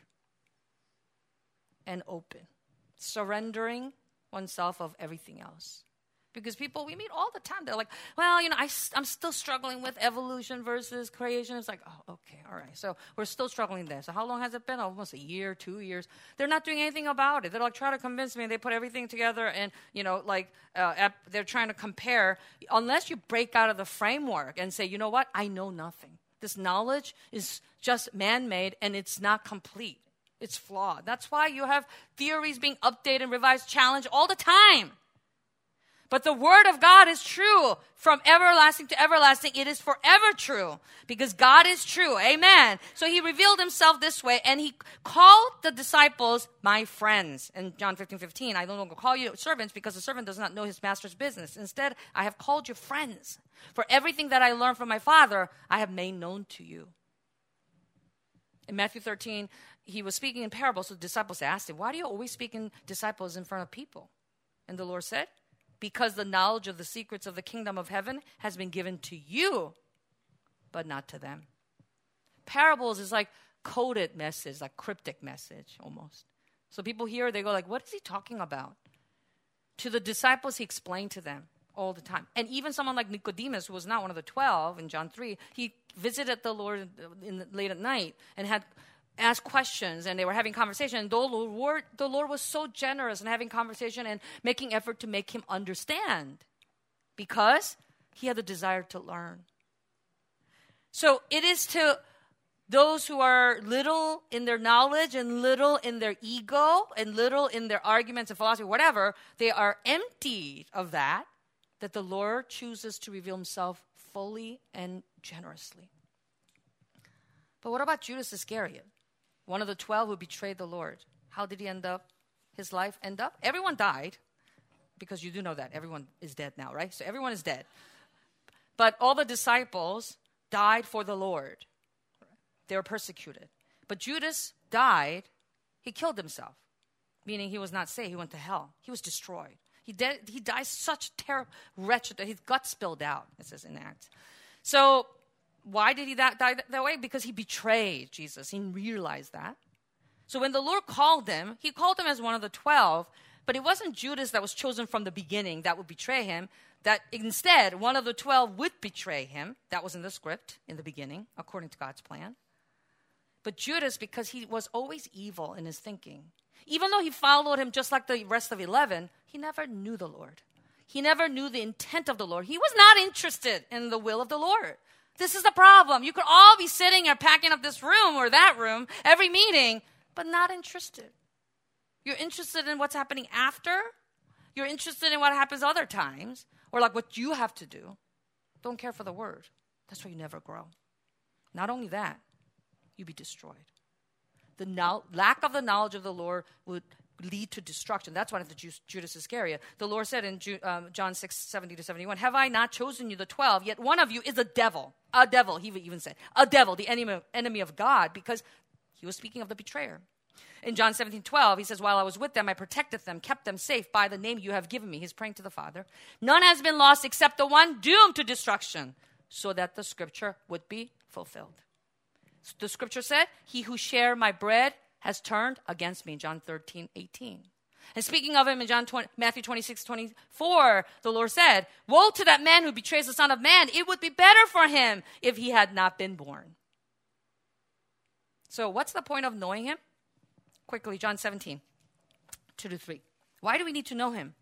and open, surrendering oneself of everything else. Because people we meet all the time, they're like, well, you know, I, I'm still struggling with evolution versus creation. It's like, oh, okay, all right. So we're still struggling there. So how long has it been? Almost a year, two years. They're not doing anything about it. They're like trying to convince me. They put everything together and, you know, like uh, ap- they're trying to compare. Unless you break out of the framework and say, you know what? I know nothing. This knowledge is just man-made and it's not complete. It's flawed. That's why you have theories being updated, revised, challenged all the time. But the word of God is true from everlasting to everlasting. It is forever true because God is true. Amen. So he revealed himself this way and he called the disciples my friends. In John fifteen fifteen, I no longer call you servants because the servant does not know his master's business. Instead, I have called you friends. For everything that I learned from my Father, I have made known to you. In Matthew thirteen, he was speaking in parables. So the disciples asked him, why do you always speak in disciples in front of people? And the Lord said, because the knowledge of the secrets of the kingdom of heaven has been given to you, but not to them. Parables is like coded message, like cryptic message almost. So people hear, they go like, what is he talking about? To the disciples, he explained to them all the time. And even someone like Nicodemus, who was not one of the twelve in John three, he visited the Lord in the, late at night and had asked questions, and they were having conversation. And the Lord, the Lord was so generous in having conversation and making effort to make him understand because he had the desire to learn. So it is to those who are little in their knowledge and little in their ego and little in their arguments and philosophy, whatever, they are emptied of that, that the Lord chooses to reveal himself fully and generously. But what about Judas Iscariot? One of the twelve who betrayed the Lord. How did he end up? His life end up? Everyone died, because you do know that. Everyone is dead now, right? So everyone is dead. But all the disciples died for the Lord. They were persecuted. But Judas died. He killed himself, meaning he was not saved. He went to hell. He was destroyed. He, de- he died such terrible, wretched, that his gut spilled out, it says in Acts. So why did he that, die that, that way? Because he betrayed Jesus. He realized that. So when the Lord called him, he called him as one of the twelve, but it wasn't Judas that was chosen from the beginning that would betray him. That instead, one of the twelve would betray him. That was in the script in the beginning, according to God's plan. But Judas, because he was always evil in his thinking, even though he followed him just like the rest of eleven, he never knew the Lord. He never knew the intent of the Lord. He was not interested in the will of the Lord. This is the problem. You could all be sitting or packing up this room or that room every meeting, but not interested. You're interested in what's happening after. You're interested in what happens other times, or like what you have to do. Don't care for the word. That's why you never grow. Not only that, you'll be destroyed. The no- lack of the knowledge of the Lord would lead to destruction. That's why the Ju- Judas Iscariot. The Lord said in Ju- um, John six, seventy to seventy-one, have I not chosen you the twelve, yet one of you is a devil. A devil, he even said. A devil, the enemy, enemy of God, because he was speaking of the betrayer. In John seventeen twelve, he says, while I was with them, I protected them, kept them safe by the name you have given me. He's praying to the Father. None has been lost except the one doomed to destruction, so that the scripture would be fulfilled. The scripture said, he who shared my bread has turned against me, John thirteen eighteen. And speaking of him in John twenty, Matthew twenty-six twenty-four, the Lord said, woe to that man who betrays the Son of Man. It would be better for him if he had not been born. So what's the point of knowing him? Quickly, John seventeen, two to three. Why do we need to know him?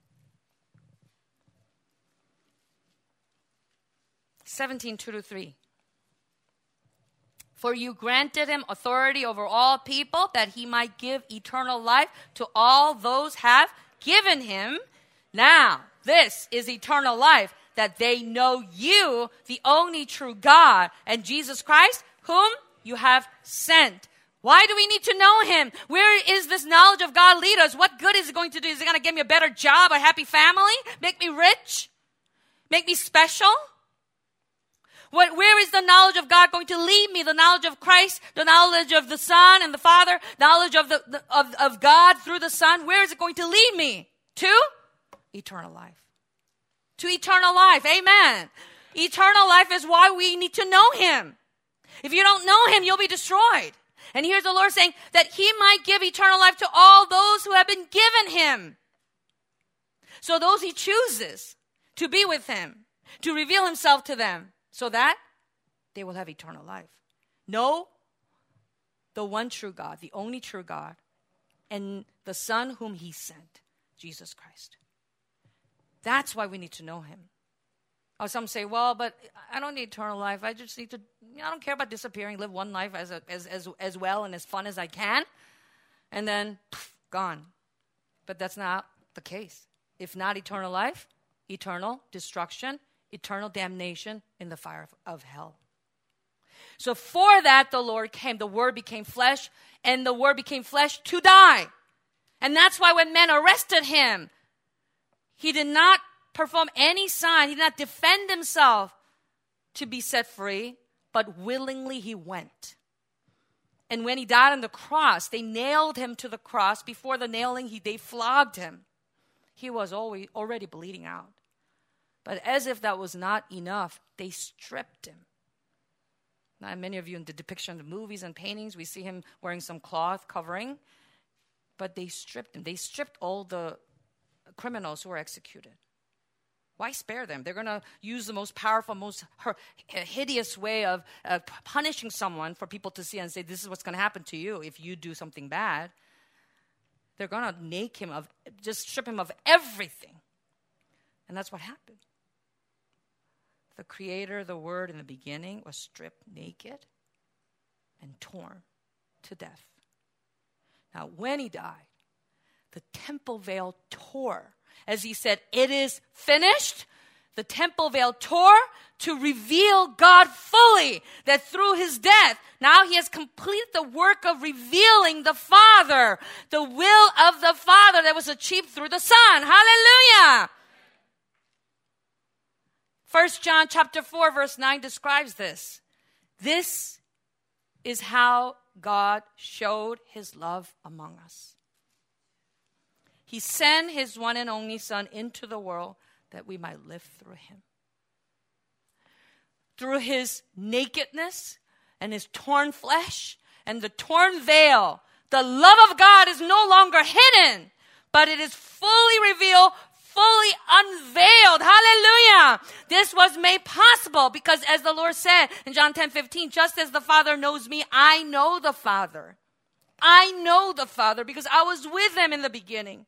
seventeen, two to three. For you granted him authority over all people, that he might give eternal life to all those have given him. Now, this is eternal life, that they know you, the only true God, and Jesus Christ, whom you have sent. Why do we need to know him? Where is this knowledge of God lead us? What good is it going to do? Is it going to give me a better job, a happy family, make me rich, make me special? What, where is the knowledge of God going to lead me? The knowledge of Christ, the knowledge of the Son and the Father, knowledge of, the, the, of, of God through the Son. Where is it going to lead me? To eternal life. To eternal life. Amen. Eternal life is why we need to know him. If you don't know him, you'll be destroyed. And here's the Lord saying that he might give eternal life to all those who have been given him. So those he chooses to be with him, to reveal himself to them, so that they will have eternal life. Know the one true God, the only true God, and the Son whom he sent, Jesus Christ. That's why we need to know him. Or some say, well, but I don't need eternal life. I just need to, I don't care about disappearing, live one life as, a, as, as, as well and as fun as I can, and then poof, gone. But that's not the case. If not eternal life, eternal destruction, eternal damnation in the fire of, of hell. So for that the Lord came. The Word became flesh, and the Word became flesh to die. And that's why when men arrested him, he did not perform any sign. He did not defend himself to be set free, but willingly he went. And when he died on the cross, they nailed him to the cross. Before the nailing, he, they flogged him. He was always, already bleeding out. But as if that was not enough, they stripped him. Now, many of you in the depiction of movies and paintings, we see him wearing some cloth covering. But they stripped him. They stripped all the criminals who were executed. Why spare them? They're going to use the most powerful, most hideous way of uh, punishing someone for people to see and say, this is what's going to happen to you if you do something bad. They're going to make him of, just strip him of everything. And that's what happened. The Creator, the Word in the beginning, was stripped naked and torn to death. Now, when he died, the temple veil tore. As he said, it is finished. The temple veil tore to reveal God fully, that through his death, now he has completed the work of revealing the Father, the will of the Father that was achieved through the Son. Hallelujah! First John chapter four, verse nine describes this. This is how God showed his love among us. He sent his one and only Son into the world that we might live through him. Through his nakedness and his torn flesh and the torn veil, the love of God is no longer hidden, but it is fully revealed, fully unveiled. Hallelujah. This was made possible because, as the Lord said in John ten fifteen, just as the Father knows me, I know the Father. I know the Father because I was with him in the beginning.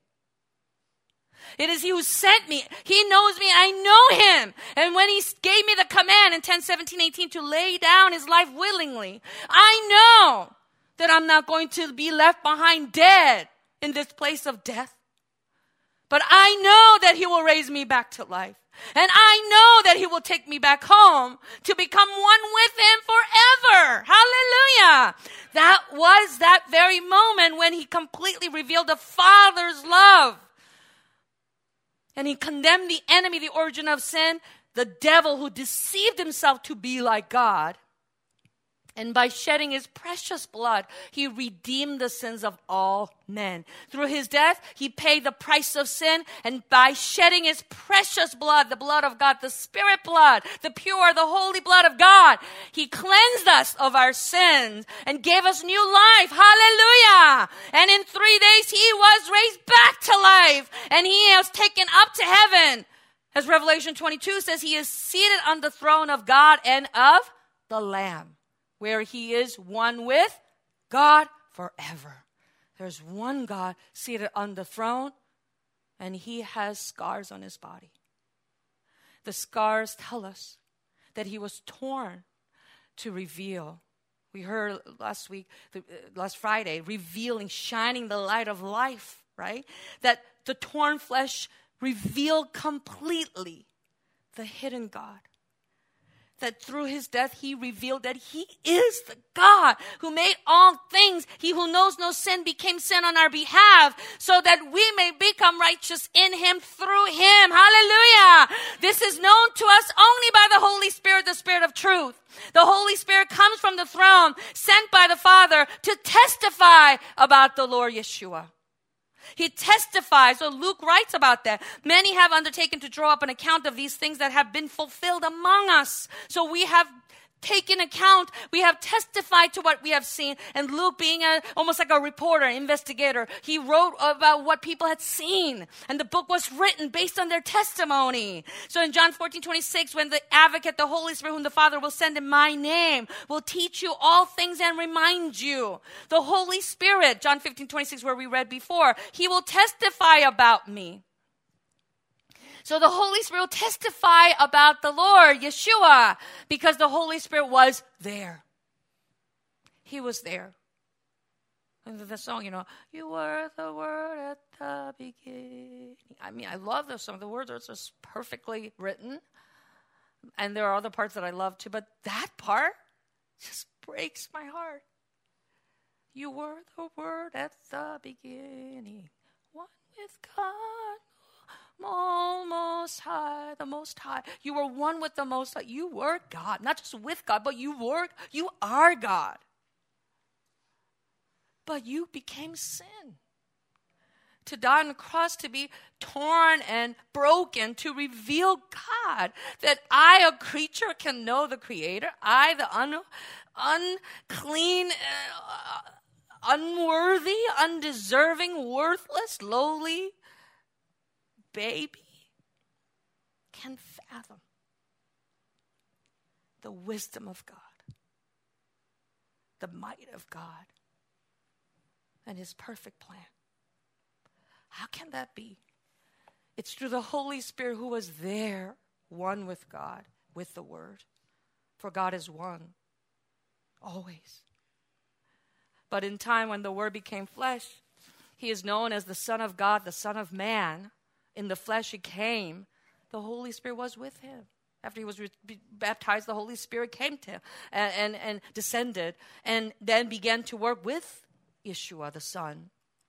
It is he who sent me. He knows me. I know him. And when he gave me the command in ten seventeen eighteen to lay down his life willingly, I know that I'm not going to be left behind dead in this place of death. But I know that he will raise me back to life. And I know that he will take me back home to become one with him forever. Hallelujah. That was that very moment when he completely revealed the Father's love. And he condemned the enemy, the origin of sin, the devil who deceived himself to be like God. And by shedding his precious blood, he redeemed the sins of all men. Through his death, he paid the price of sin. And by shedding his precious blood, the blood of God, the Spirit blood, the pure, the holy blood of God, he cleansed us of our sins and gave us new life. Hallelujah. And in three days, he was raised back to life. And he was taken up to heaven. As Revelation twenty-two says, he is seated on the throne of God and of the Lamb, where he is one with God forever. There's one God seated on the throne, and he has scars on his body. The scars tell us that he was torn to reveal We heard last week, the, uh, last Friday, revealing, shining the light of life, right? That the torn flesh revealed completely the hidden God. That through his death, he revealed that he is the God who made all things. He who knows no sin became sin on our behalf so that we may become righteous in him through him. Hallelujah. This is known to us only by the Holy Spirit, the Spirit of truth. The Holy Spirit comes from the throne, sent by the Father to testify about the Lord Yeshua. He testifies, so Luke writes about that. Many have undertaken to draw up an account of these things that have been fulfilled among us. So we have taken account, we have testified to what we have seen. And Luke, being a, almost like a reporter, investigator, he wrote about what people had seen. And the book was written based on their testimony. So in John fourteen twenty-six, when the advocate, the Holy Spirit, whom the Father will send in my name, will teach you all things and remind you. The Holy Spirit, John fifteen twenty-six, where we read before, he will testify about me. So the Holy Spirit will testify about the Lord, Yeshua, because the Holy Spirit was there. He was there. And the song, you know, you were the Word at the beginning. I mean, I love those songs. The words are just perfectly written. And there are other parts that I love too, but that part just breaks my heart. You were the Word at the beginning, one with God. Most high, the Most High. You were one with the Most High. You were God. Not just with God, but you were, you are God. But you became sin. To die on the cross, to be torn and broken, to reveal God. That I, a creature, can know the Creator. I, the un, unclean, uh, unworthy, undeserving, worthless, lowly baby can fathom the wisdom of God, the might of God, and his perfect plan. How can that be? It's through the Holy Spirit who was there, one with God, with the Word. For God is one, always. But in time when the Word became flesh, he is known as the Son of God, the Son of Man. In the flesh he came. The Holy Spirit was with him. After he was re- baptized, the Holy Spirit came to him and, and, and descended and then began to work with Yeshua, the Son.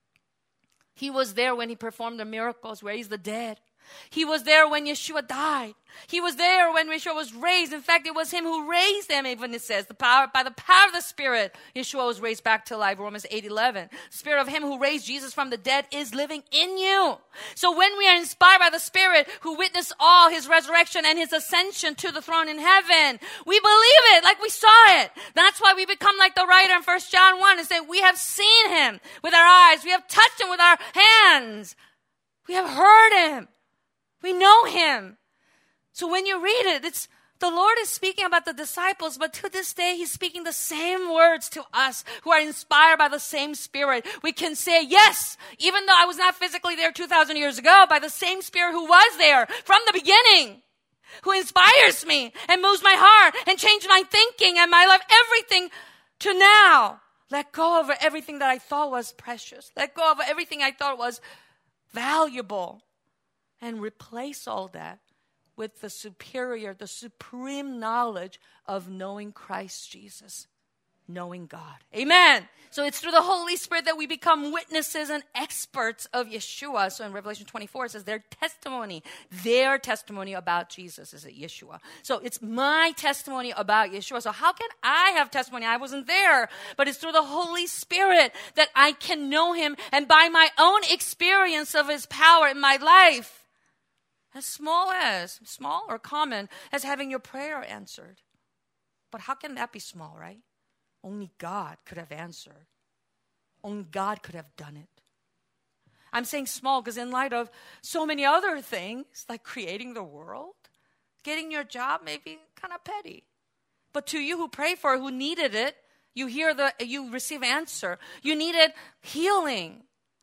He was there when he performed the miracles, raised the dead. He was there when Yeshua died. He was there when Yeshua was raised. In fact, it was him who raised him, even it says. The power, by the power of the Spirit, Yeshua was raised back to life, Romans eight eleven. The Spirit of him who raised Jesus from the dead is living in you. So when we are inspired by the Spirit who witnessed all his resurrection and his ascension to the throne in heaven, we believe it like we saw it. That's why we become like the writer in First John one and say, we have seen him with our eyes. We have touched him with our hands. We have heard him. We know him. So when you read it, it's the Lord is speaking about the disciples, but to this day, he's speaking the same words to us who are inspired by the same Spirit. We can say, yes, even though I was not physically there two thousand years ago, by the same Spirit who was there from the beginning, who inspires me and moves my heart and changed my thinking and my life, everything to now. Let go of everything that I thought was precious. Let go of everything I thought was valuable. And replace all that with the superior, the supreme knowledge of knowing Christ Jesus, knowing God. Amen. So it's through the Holy Spirit that we become witnesses and experts of Yeshua. So in Revelation twenty-four, it says their testimony, their testimony about Jesus is at Yeshua. So it's my testimony about Yeshua. So how can I have testimony? I wasn't there. But it's through the Holy Spirit that I can know him and by my own experience of his power in my life. As small as, small or common, as having your prayer answered. But how can that be small, right? Only God could have answered. Only God could have done it. I'm saying small because in light of so many other things, like creating the world, getting your job may be kind of petty. But to you who pray for it, who needed it, you hear the, you receive answer. You needed healing.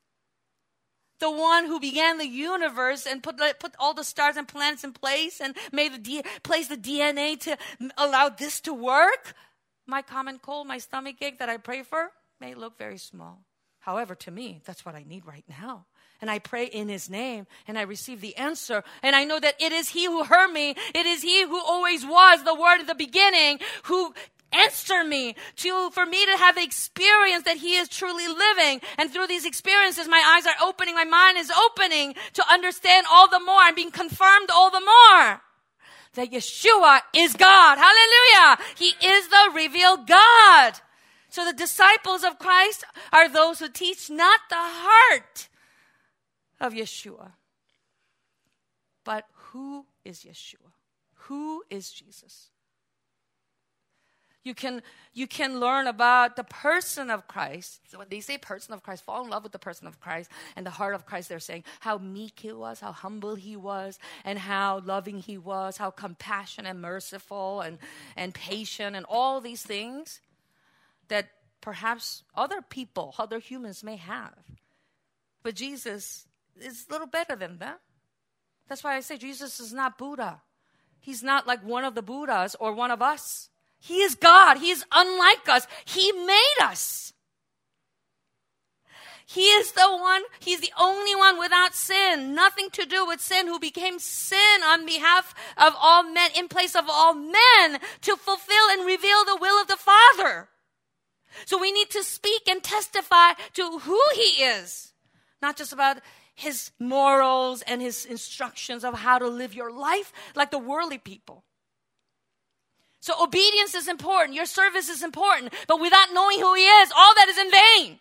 The one who began the universe and put put all the stars and planets in place and made the D, placed the D N A to allow this to work, my common cold, my stomach ache that I pray for may look very small. However, to me, that's what I need right now. And I pray in his name, and I receive the answer. And I know that it is he who heard me. It is he who always was the word at the beginning, who answered me to, for me to have the experience that he is truly living. And through these experiences, my eyes are opening, my mind is opening to understand all the more. I'm being confirmed all the more that Yeshua is God. Hallelujah. He is the revealed God. So the disciples of Christ are those who teach not the heart of Yeshua, but who is Yeshua? Who is Jesus? You can, you can learn about the person of Christ. So when they say person of Christ, fall in love with the person of Christ and the heart of Christ. They're saying how meek he was, how humble he was, and how loving he was, how compassionate and merciful and, and patient and all these things that perhaps other people, other humans may have. But Jesus is a little better than that. That's why I say Jesus is not Buddha. He's not like one of the Buddhas or one of us. He is God. He is unlike us. He made us. He is the one, he's the only one without sin, nothing to do with sin, who became sin on behalf of all men, in place of all men, to fulfill and reveal the will of the Father. So we need to speak and testify to who he is, not just about his morals and his instructions of how to live your life like the worldly people. So obedience is important. Your service is important. But without knowing who he is, all that is in vain.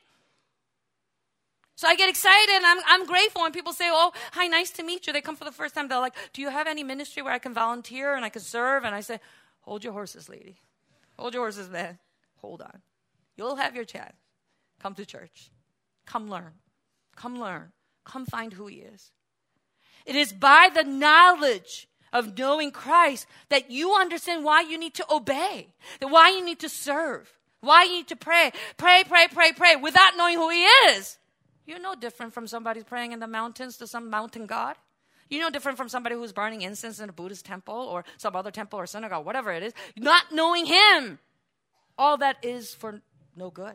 So I get excited and I'm, I'm grateful when people say, oh, hi, nice to meet you. They come for the first time. They're like, do you have any ministry where I can volunteer and I can serve? And I say, hold your horses, lady. Hold your horses, man. Hold on. You'll have your chance. Come to church. Come learn. Come learn. Come find who he is. It is by the knowledge of knowing Christ that you understand why you need to obey, that why you need to serve, why you need to pray. Pray, pray, pray, pray without knowing who he is. You're no different from somebody praying in the mountains to some mountain god. You're no different from somebody who's burning incense in a Buddhist temple or some other temple or synagogue, whatever it is. Not knowing him. All that is for no good.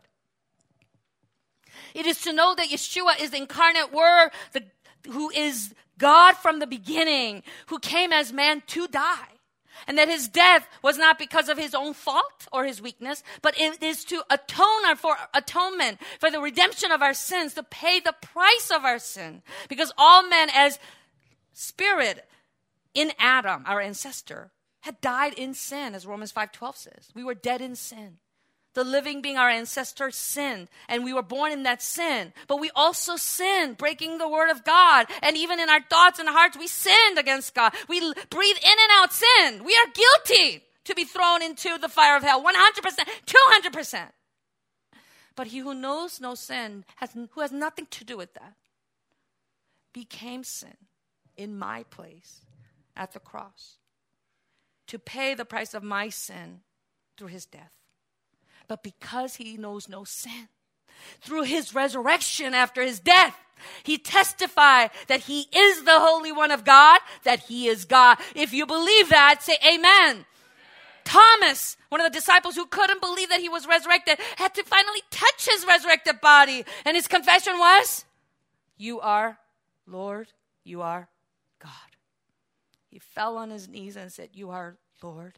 It is to know that Yeshua is the incarnate word, the, who is God from the beginning, who came as man to die. And that his death was not because of his own fault or his weakness, but it is to atone for atonement, for the redemption of our sins, to pay the price of our sin. Because all men as spirit in Adam, our ancestor, had died in sin, as Romans five twelve says. We were dead in sin. The living being, our ancestor, sinned, and we were born in that sin. But we also sinned, breaking the word of God. And even in our thoughts and hearts, we sinned against God. We breathe in and out sin. We are guilty to be thrown into the fire of hell, one hundred percent, two hundred percent. But he who knows no sin, has, who has nothing to do with that, became sin in my place at the cross to pay the price of my sin through his death. But because he knows no sin, through his resurrection after his death, he testified that he is the Holy One of God, that he is God. If you believe that, say amen. Amen. Thomas, one of the disciples who couldn't believe that he was resurrected, had to finally touch his resurrected body. And his confession was, you are Lord, you are God. He fell on his knees and said, you are Lord.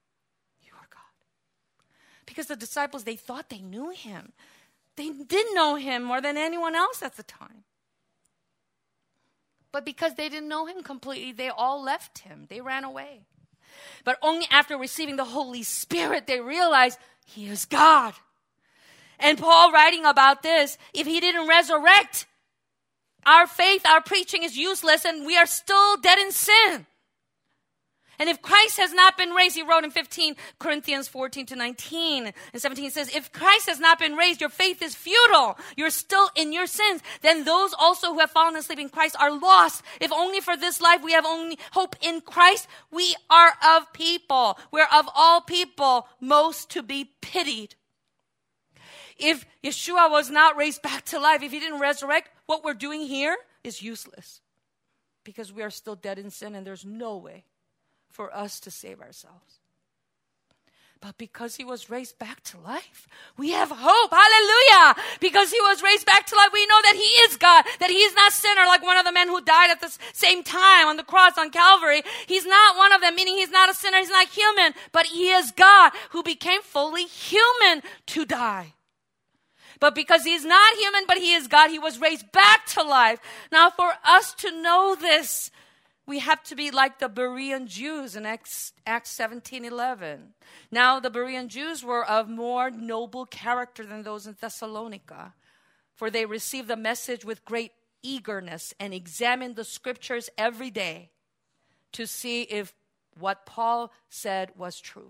Because the disciples, they thought they knew him. They didn't know him more than anyone else at the time. But because they didn't know him completely, they all left him. They ran away. But only after receiving the Holy Spirit, they realized he is God. And Paul writing about this, if he didn't resurrect, our faith, our preaching is useless and we are still dead in sin. And if Christ has not been raised, he wrote in fifteen Corinthians fourteen to nineteen and seventeen, he says, if Christ has not been raised, your faith is futile. You're still in your sins. Then those also who have fallen asleep in Christ are lost. If only for this life we have only hope in Christ, we are of people. We're of all people most to be pitied. If Yeshua was not raised back to life, if he didn't resurrect, what we're doing here is useless. Because we are still dead in sin and there's no way for us to save ourselves. But because he was raised back to life, we have hope. Hallelujah. Because he was raised back to life, we know that he is God, that he is not sinner like one of the men who died at the same time on the cross on Calvary. He's not one of them, meaning he's not a sinner, he's not human, but he is God who became fully human to die. But because he's not human, but he is God, he was raised back to life. Now for us to know this, we have to be like the Berean Jews in Acts, Acts seventeen eleven. Now the Berean Jews were of more noble character than those in Thessalonica, for they received the message with great eagerness and examined the scriptures every day to see if what Paul said was true.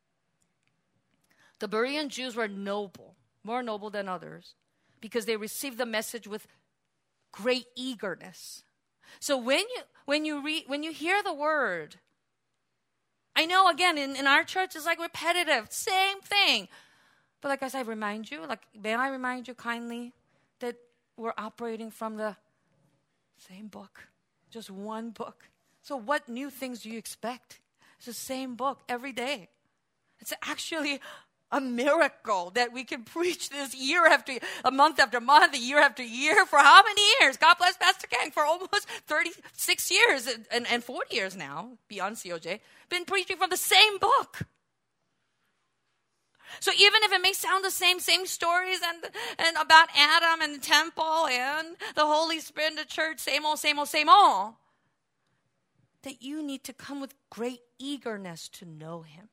The Berean Jews were noble, more noble than others, because they received the message with great eagerness. So when you when you read when you hear the word, I know again in, in our church it's like repetitive, same thing. But like I said, I remind you, like may I remind you kindly that we're operating from the same book, just one book. So what new things do you expect? It's the same book every day. It's actually a miracle that we can preach this year after year, a month after month, a year after year, for how many years? God bless Pastor Kang, for almost thirty-six years and, and, and forty years now, beyond C O J, been preaching from the same book. So even if it may sound the same, same stories and, and about Adam and the temple and the Holy Spirit and the church, same old, same old, same old, that you need to come with great eagerness to know him.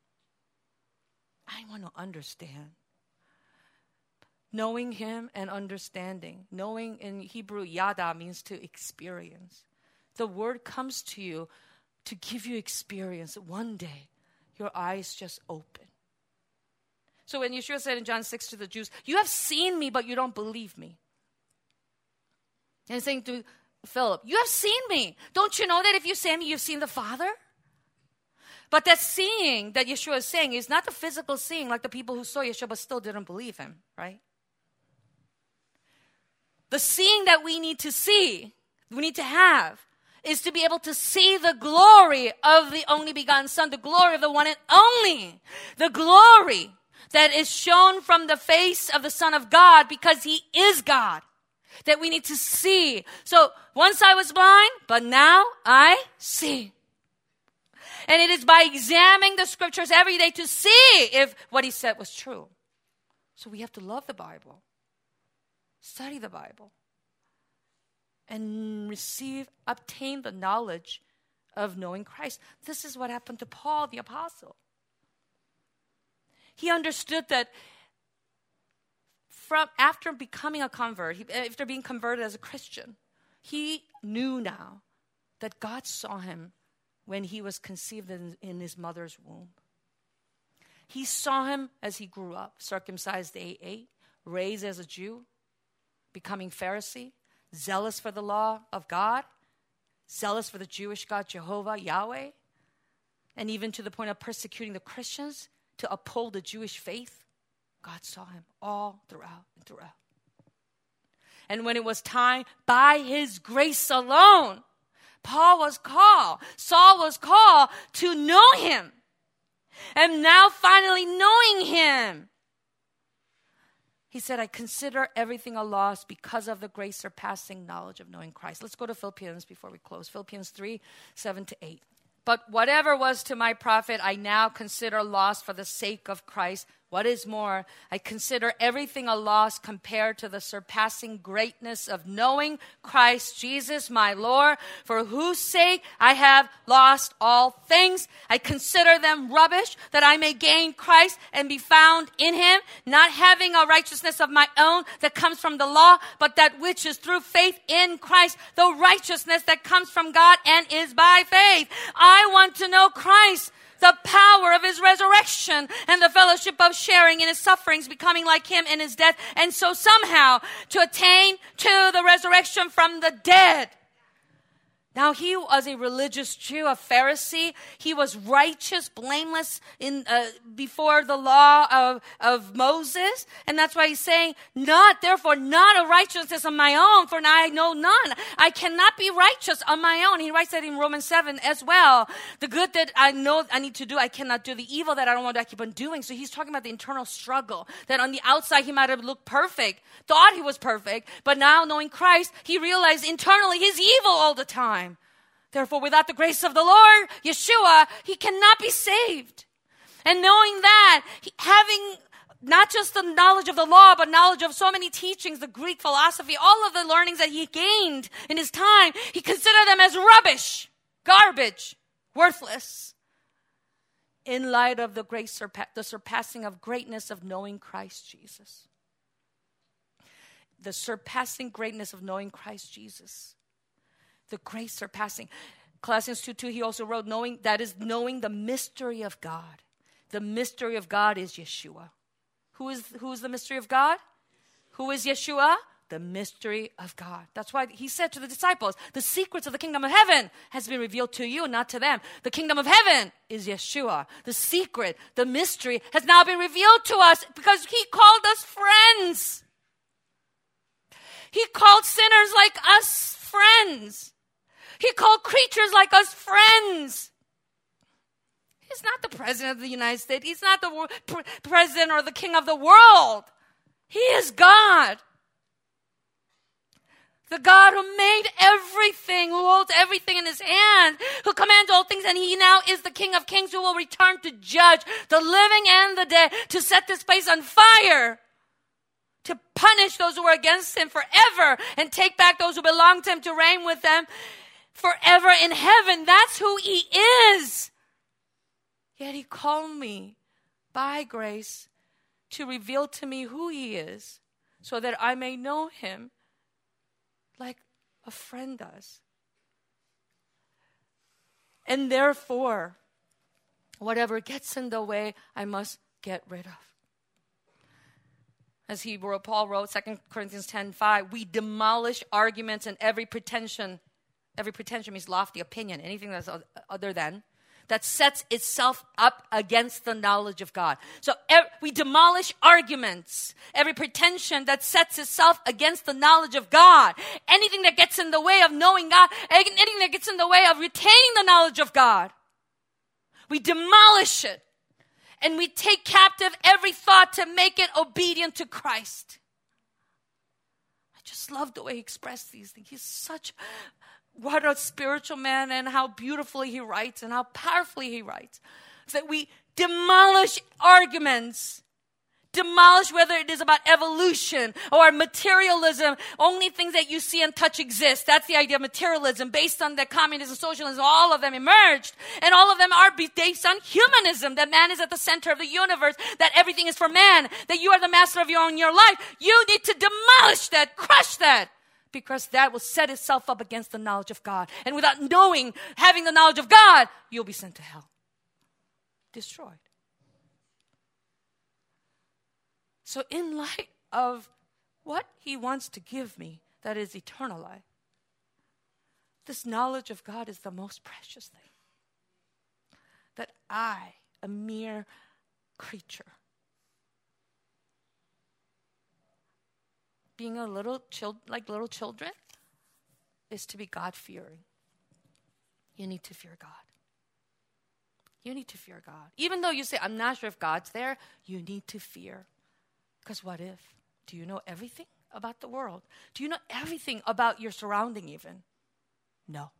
I want to understand. Knowing him and understanding. Knowing in Hebrew, yada means to experience. The word comes to you to give you experience. One day, your eyes just open. So when Yeshua said in John six to the Jews, you have seen me, but you don't believe me. And he's saying to Philip, you have seen me. Don't you know that if you see me, you've seen the Father? But that seeing that Yeshua is saying is not the physical seeing like the people who saw Yeshua but still didn't believe him, right? The seeing that we need to see, we need to have, is to be able to see the glory of the only begotten Son, the glory of the one and only, the glory that is shown from the face of the Son of God because he is God, that we need to see. So once I was blind, but now I see. And it is by examining the scriptures every day to see if what he said was true. So we have to love the Bible, study the Bible, and receive, obtain the knowledge of knowing Christ. This is what happened to Paul the apostle. He understood that from after becoming a convert, he, after being converted as a Christian, he knew now that God saw him when he was conceived in, in his mother's womb. He saw him as he grew up, circumcised day eight, raised as a Jew, becoming Pharisee, zealous for the law of God, zealous for the Jewish God, Jehovah, Yahweh, and even to the point of persecuting the Christians to uphold the Jewish faith. God saw him all throughout and throughout. And when it was time, by his grace alone, Paul was called, Saul was called to know him. And now finally knowing him, he said, I consider everything a loss because of the grace surpassing knowledge of knowing Christ. Let's go to Philippians before we close. Philippians three, seven to eight. But whatever was to my profit, I now consider loss for the sake of Christ. What is more, I consider everything a loss compared to the surpassing greatness of knowing Christ Jesus, my Lord, for whose sake I have lost all things. I consider them rubbish, that I may gain Christ and be found in him, not having a righteousness of my own that comes from the law, but that which is through faith in Christ, the righteousness that comes from God and is by faith. I want to know Christ, the power of his resurrection and the fellowship of sharing in his sufferings, becoming like him in his death, and so somehow to attain to the resurrection from the dead. Now he was a religious Jew, a Pharisee. He was righteous, blameless in uh, before the law of, of Moses. And that's why he's saying, not, therefore, not a righteousness of my own, for now I know none. I cannot be righteous on my own. He writes that in Romans seven as well. The good that I know I need to do, I cannot do. The evil that I don't want to, I keep on doing. So he's talking about the internal struggle. That on the outside, he might have looked perfect, thought he was perfect. But now, knowing Christ, he realized internally he's evil all the time. Therefore, without the grace of the Lord, Yeshua, he cannot be saved. And knowing that, he, having not just the knowledge of the law, but knowledge of so many teachings, the Greek philosophy, all of the learnings that he gained in his time, he considered them as rubbish, garbage, worthless, in light of the great surpa- the surpassing of greatness of knowing Christ Jesus. The surpassing greatness of knowing Christ Jesus. The grace surpassing. Colossians two two, he also wrote, knowing, that is knowing the mystery of God. The mystery of God is Yeshua. Who is, who is the mystery of God? Who is Yeshua? The mystery of God. That's why he said to the disciples, the secrets of the kingdom of heaven has been revealed to you, not to them. The kingdom of heaven is Yeshua. The secret, the mystery has now been revealed to us because he called us friends. He called sinners like us friends. He called creatures like us friends. He's not the president of the United States. He's not the pr- president or the king of the world. He is God. The God who made everything, who holds everything in his hand, who commands all things, and he now is the King of Kings who will return to judge the living and the dead, to set this place on fire, to punish those who are against him forever, and take back those who belong to him to reign with them forever in heaven. That's who he is. Yet he called me by grace to reveal to me who he is, so that I may know him like a friend does. And therefore, whatever gets in the way, I must get rid of. As he wrote, Paul wrote, Second Corinthians ten five, we demolish arguments and every pretension. Every pretension means lofty opinion, anything that's other than, that sets itself up against the knowledge of God. So ev- we demolish arguments, every pretension that sets itself against the knowledge of God. Anything that gets in the way of knowing God, anything that gets in the way of retaining the knowledge of God. We demolish it. And we take captive every thought to make it obedient to Christ. I just love the way he expressed these things. He's such, what a spiritual man, and how beautifully he writes and how powerfully he writes. It's that we demolish arguments. Demolish whether it is about evolution or materialism. Only things that you see and touch exist. That's the idea of materialism. Based on that communism, socialism, all of them emerged. And all of them are based on humanism. That man is at the center of the universe. That everything is for man. That you are the master of your own your life. You need to demolish that. Crush that. Because that will set itself up against the knowledge of God. And without knowing, having the knowledge of God, you'll be sent to hell. Destroyed. So in light of what he wants to give me, that is eternal life, this knowledge of God is the most precious thing. That I, a mere creature, being a little child, like little children, is to be God-fearing. You need to fear God. You need to fear God. Even though you say, I'm not sure if God's there, you need to fear. Because what if? Do you know everything about the world? Do you know everything about your surrounding even? No.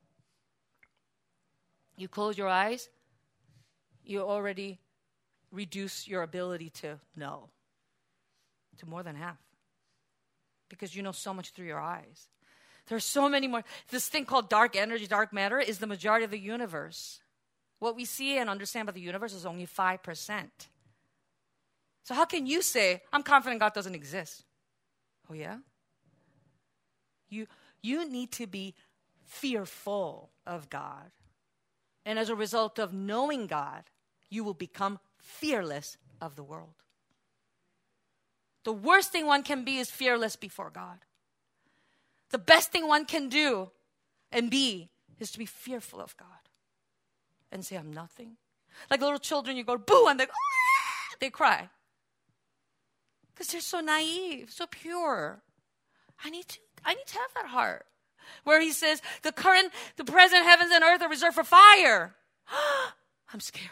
You close your eyes, you already reduce your ability to know to more than half. Because you know so much through your eyes. There's so many more. This thing called dark energy, dark matter, is the majority of the universe. What we see and understand about the universe is only five percent. So how can you say, I'm confident God doesn't exist? Oh, yeah? You, you need to be fearful of God. And as a result of knowing God, you will become fearless of the world. The worst thing one can be is fearless before God. The best thing one can do and be is to be fearful of God and say, I'm nothing. Like little children, you go, boo, and they, ah! they cry. Because they're so naive, so pure. I need to, I need to have that heart. Where he says, the current, the present heavens and earth are reserved for fire. I'm scared.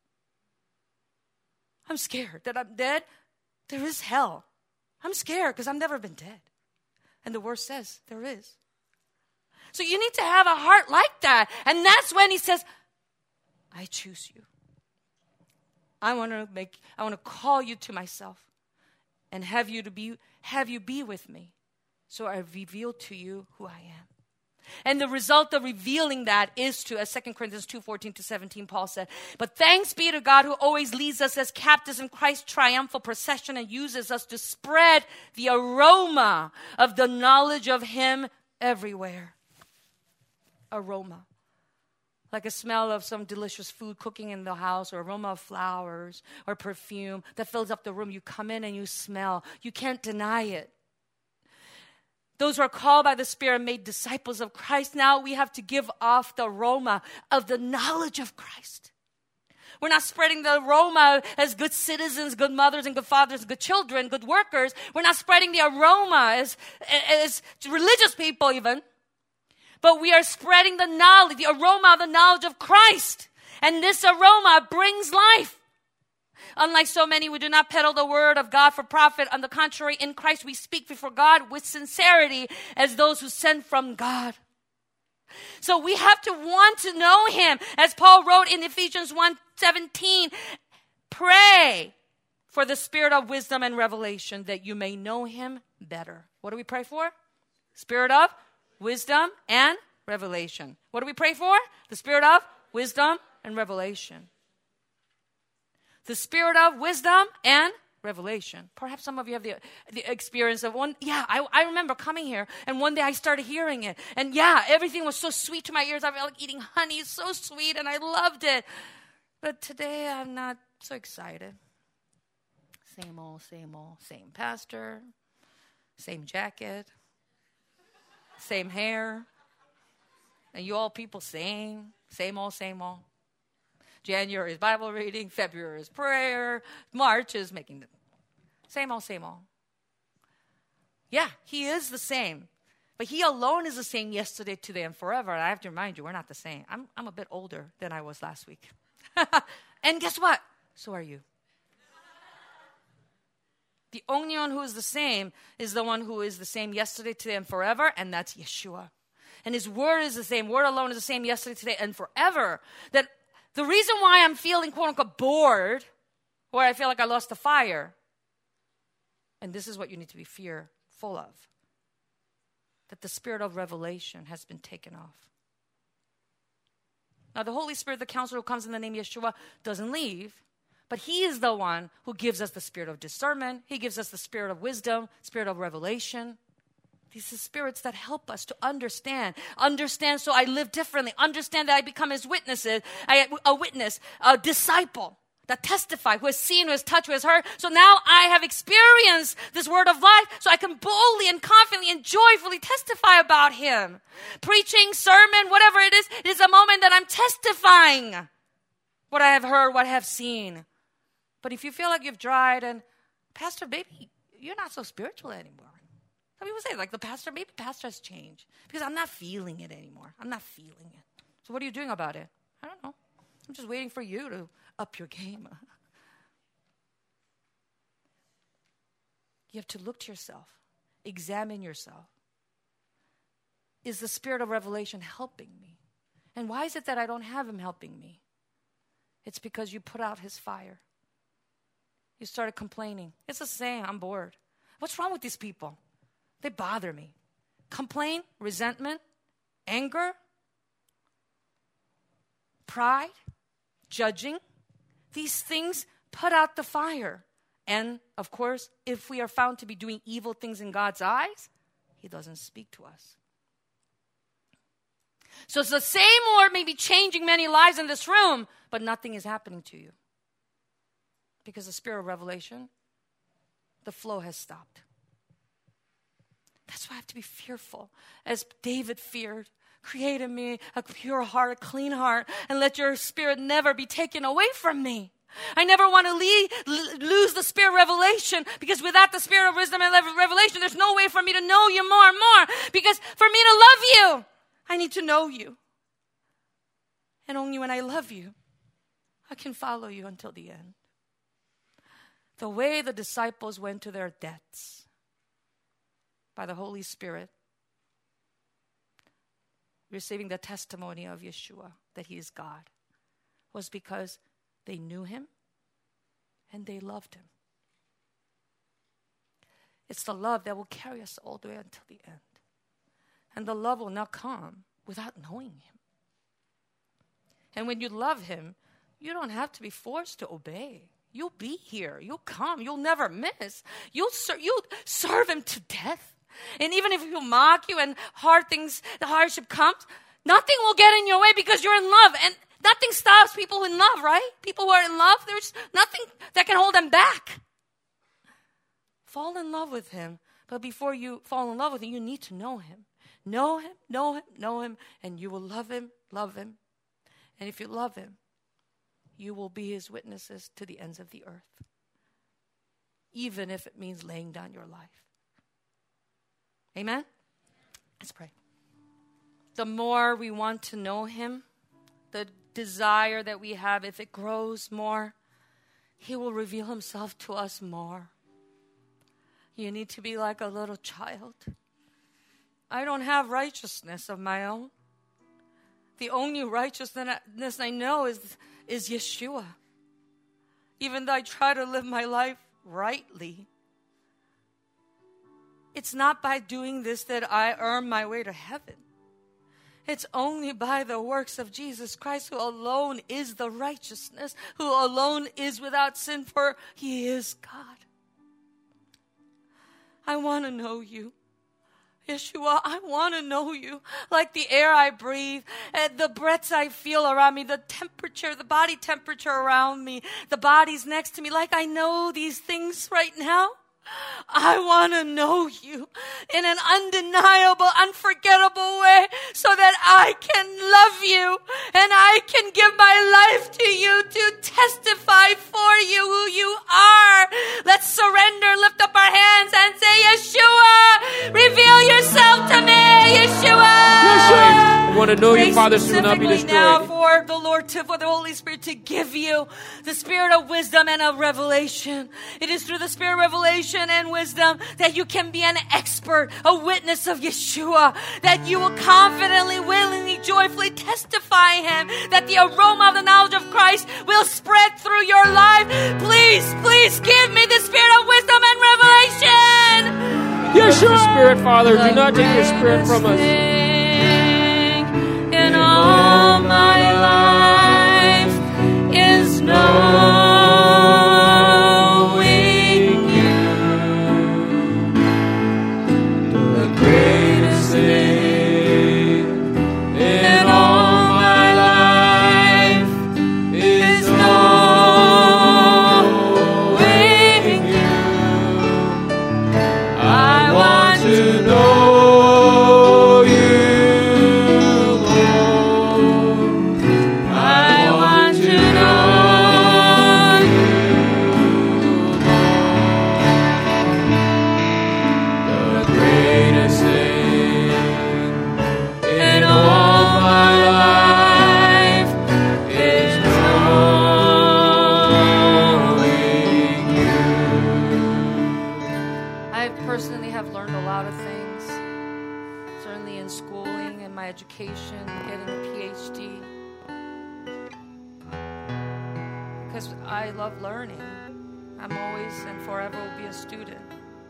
I'm scared that I'm dead. There is hell. I'm scared because I've never been dead. And the word says there is. So you need to have a heart like that. And that's when he says, I choose you. I want to make, I want to call you to myself and have you to be, have you be with me. So I reveal to you who I am. And the result of revealing that is to, as Second Corinthians two fourteen to seventeen, Paul said, but thanks be to God who always leads us as captives in Christ's triumphal procession and uses us to spread the aroma of the knowledge of him everywhere. Aroma. Like a smell of some delicious food cooking in the house, or aroma of flowers or perfume that fills up the room. You come in and you smell. You can't deny it. Those who are called by the Spirit made disciples of Christ. Now we have to give off the aroma of the knowledge of Christ. We're not spreading the aroma as good citizens, good mothers and good fathers, good children, good workers. We're not spreading the aroma as, as religious people even. But we are spreading the knowledge, the aroma of the knowledge of Christ. And this aroma brings life. Unlike so many, we do not peddle the word of God for profit. On the contrary, in Christ we speak before God with sincerity as those who sent from God. So we have to want to know him. As Paul wrote in Ephesians one seventeen, pray for the spirit of wisdom and revelation that you may know him better. What do we pray for? Spirit of wisdom and revelation. What do we pray for? The spirit of wisdom and revelation. The spirit of wisdom and revelation. Perhaps some of you have the, the experience of one. Yeah, I, I remember coming here and one day I started hearing it. And yeah, everything was so sweet to my ears. I felt like eating honey. It's so sweet and I loved it. But today I'm not so excited. Same old, same old, same pastor, same jacket, same hair. And you all people same, same old, same old. January is Bible reading, February is prayer, March is making the same old, same old. Yeah, he is the same. But he alone is the same yesterday, today, and forever. And I have to remind you, we're not the same. I'm, I'm a bit older than I was last week. And guess what? So are you. The only one who is the same is the one who is the same yesterday, today, and forever, and that's Yeshua. And his word is the same. Word alone is the same yesterday, today, and forever. That the reason why I'm feeling, quote unquote, bored, or I feel like I lost the fire, and this is what you need to be fearful of, that the spirit of revelation has been taken off. Now, the Holy Spirit, the counselor who comes in the name of Yeshua, doesn't leave, but he is the one who gives us the spirit of discernment. He gives us the spirit of wisdom, spirit of revelation. These are spirits that help us to understand. Understand so I live differently. Understand that I become his witnesses, I, a witness, a disciple that testify, who has seen, who has touched, who has heard. So now I have experienced this word of life so I can boldly and confidently and joyfully testify about him. Preaching, sermon, whatever it is, it is a moment that I'm testifying what I have heard, what I have seen. But if you feel like you've dried and, Pastor, maybe you're not so spiritual anymore. Some people say, like, the pastor, maybe pastor has changed because I'm not feeling it anymore. I'm not feeling it. So what are you doing about it? I don't know. I'm just waiting for you to up your game. You have to look to yourself. Examine yourself. Is the spirit of revelation helping me? And why is it that I don't have him helping me? It's because you put out his fire. You started complaining. It's the same. I'm bored. What's wrong with these people? They bother me. Complaint, resentment, anger, pride, judging. These things put out the fire. And, of course, if we are found to be doing evil things in God's eyes, he doesn't speak to us. So it's the same Lord may be changing many lives in this room, but nothing is happening to you. Because the spirit of revelation, the flow has stopped. That's why I have to be fearful. As David feared, Create in me a pure heart, a clean heart, and let your spirit never be taken away from me. I never want to leave, lose the spirit of revelation, because without the spirit of wisdom and revelation, there's no way for me to know you more and more. Because for me to love you, I need to know you. And only when I love you, I can follow you until the end. The way the disciples went to their deaths by the Holy Spirit, receiving the testimony of Yeshua that he is God, was because they knew him and they loved him. It's the love that will carry us all the way until the end. And the love will not come without knowing him. And when you love him, you don't have to be forced to obey. You'll be here. You'll come. You'll never miss. You'll, ser- you'll serve him to death. And even if he'll mock you and hard things, the hardship comes, nothing will get in your way because you're in love. And nothing stops people in love, right? People who are in love, there's nothing that can hold them back. Fall in love with him. But before you fall in love with him, you need to know him. Know him, know him, know him, and you will love him, love him. And if you love him, you will be his witnesses to the ends of the earth, even if it means laying down your life. Amen? Let's pray. The more we want to know him, the desire that we have, if it grows more, he will reveal himself to us more. You need to be like a little child. I don't have righteousness of my own. The only righteousness I know is, is Yeshua. Even though I try to live my life rightly, it's not by doing this that I earn my way to heaven. It's only by the works of Jesus Christ, who alone is the righteousness, who alone is without sin, for he is God. I want to know you. Yeshua, I want to know you like the air I breathe, and the breaths I feel around me, the temperature, the body temperature around me, the bodies next to me, like I know these things right now. I want to know you in an undeniable, unforgettable way so that I can love you and I can give my life to you to testify for you who you are. Let's surrender, lift up our hands and say, Yeshua, reveal yourself to me, Yeshua. Yeshua. I want to know you, Father, so you will not be destroyed. Now for the Lord, to, for the Holy Spirit to give you the spirit of wisdom and of revelation. It is through the spirit of revelation and wisdom that you can be an expert, a witness of Yeshua, that you will confidently, willingly, joyfully testify him, that the aroma of the knowledge of Christ will spread through your life. Please, please give me the spirit of wisdom and revelation. Yeshua, Spirit, Father, do not take your spirit from us. In all my life is knowing you. The greatest thing in all my life is knowing you. I want to know education, getting a P H D, because I love learning. I'm always and forever will be a student.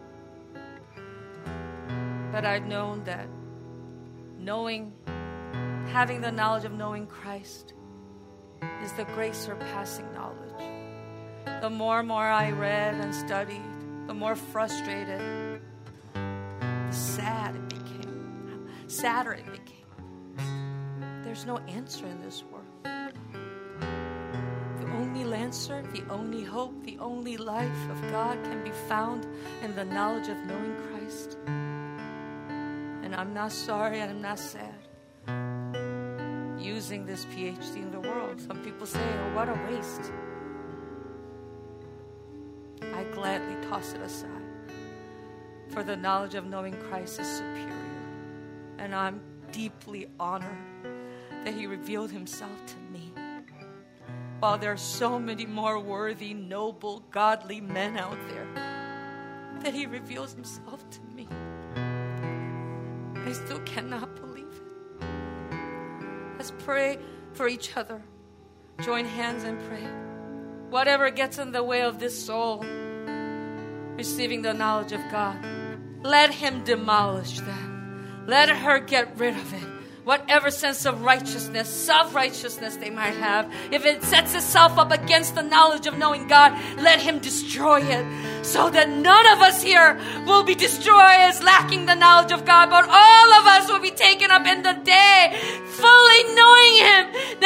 But I've known that knowing, having the knowledge of knowing Christ is the great surpassing knowledge. The more and more I read and studied, the more frustrated, the sad it became, sadder it became. There's no answer in this world. The only answer, the only hope, the only life of God can be found in the knowledge of knowing Christ. And I'm not sorry and I'm not sad, using this P H D in the world. Some people say, oh, what a waste. I gladly toss it aside. For the knowledge of knowing Christ is superior. And I'm deeply honored that he revealed himself to me. While there are so many more worthy, noble, godly men out there, that he reveals himself to me. I still cannot believe it. Let's pray for each other. Join hands and pray. Whatever gets in the way of this soul receiving the knowledge of God, let him demolish that. Let her get rid of it. Whatever sense of righteousness, self-righteousness they might have, if it sets itself up against the knowledge of knowing God, let him destroy it, so that none of us here will be destroyed as lacking the knowledge of God, but all of us will be taken up in the day, fully knowing him,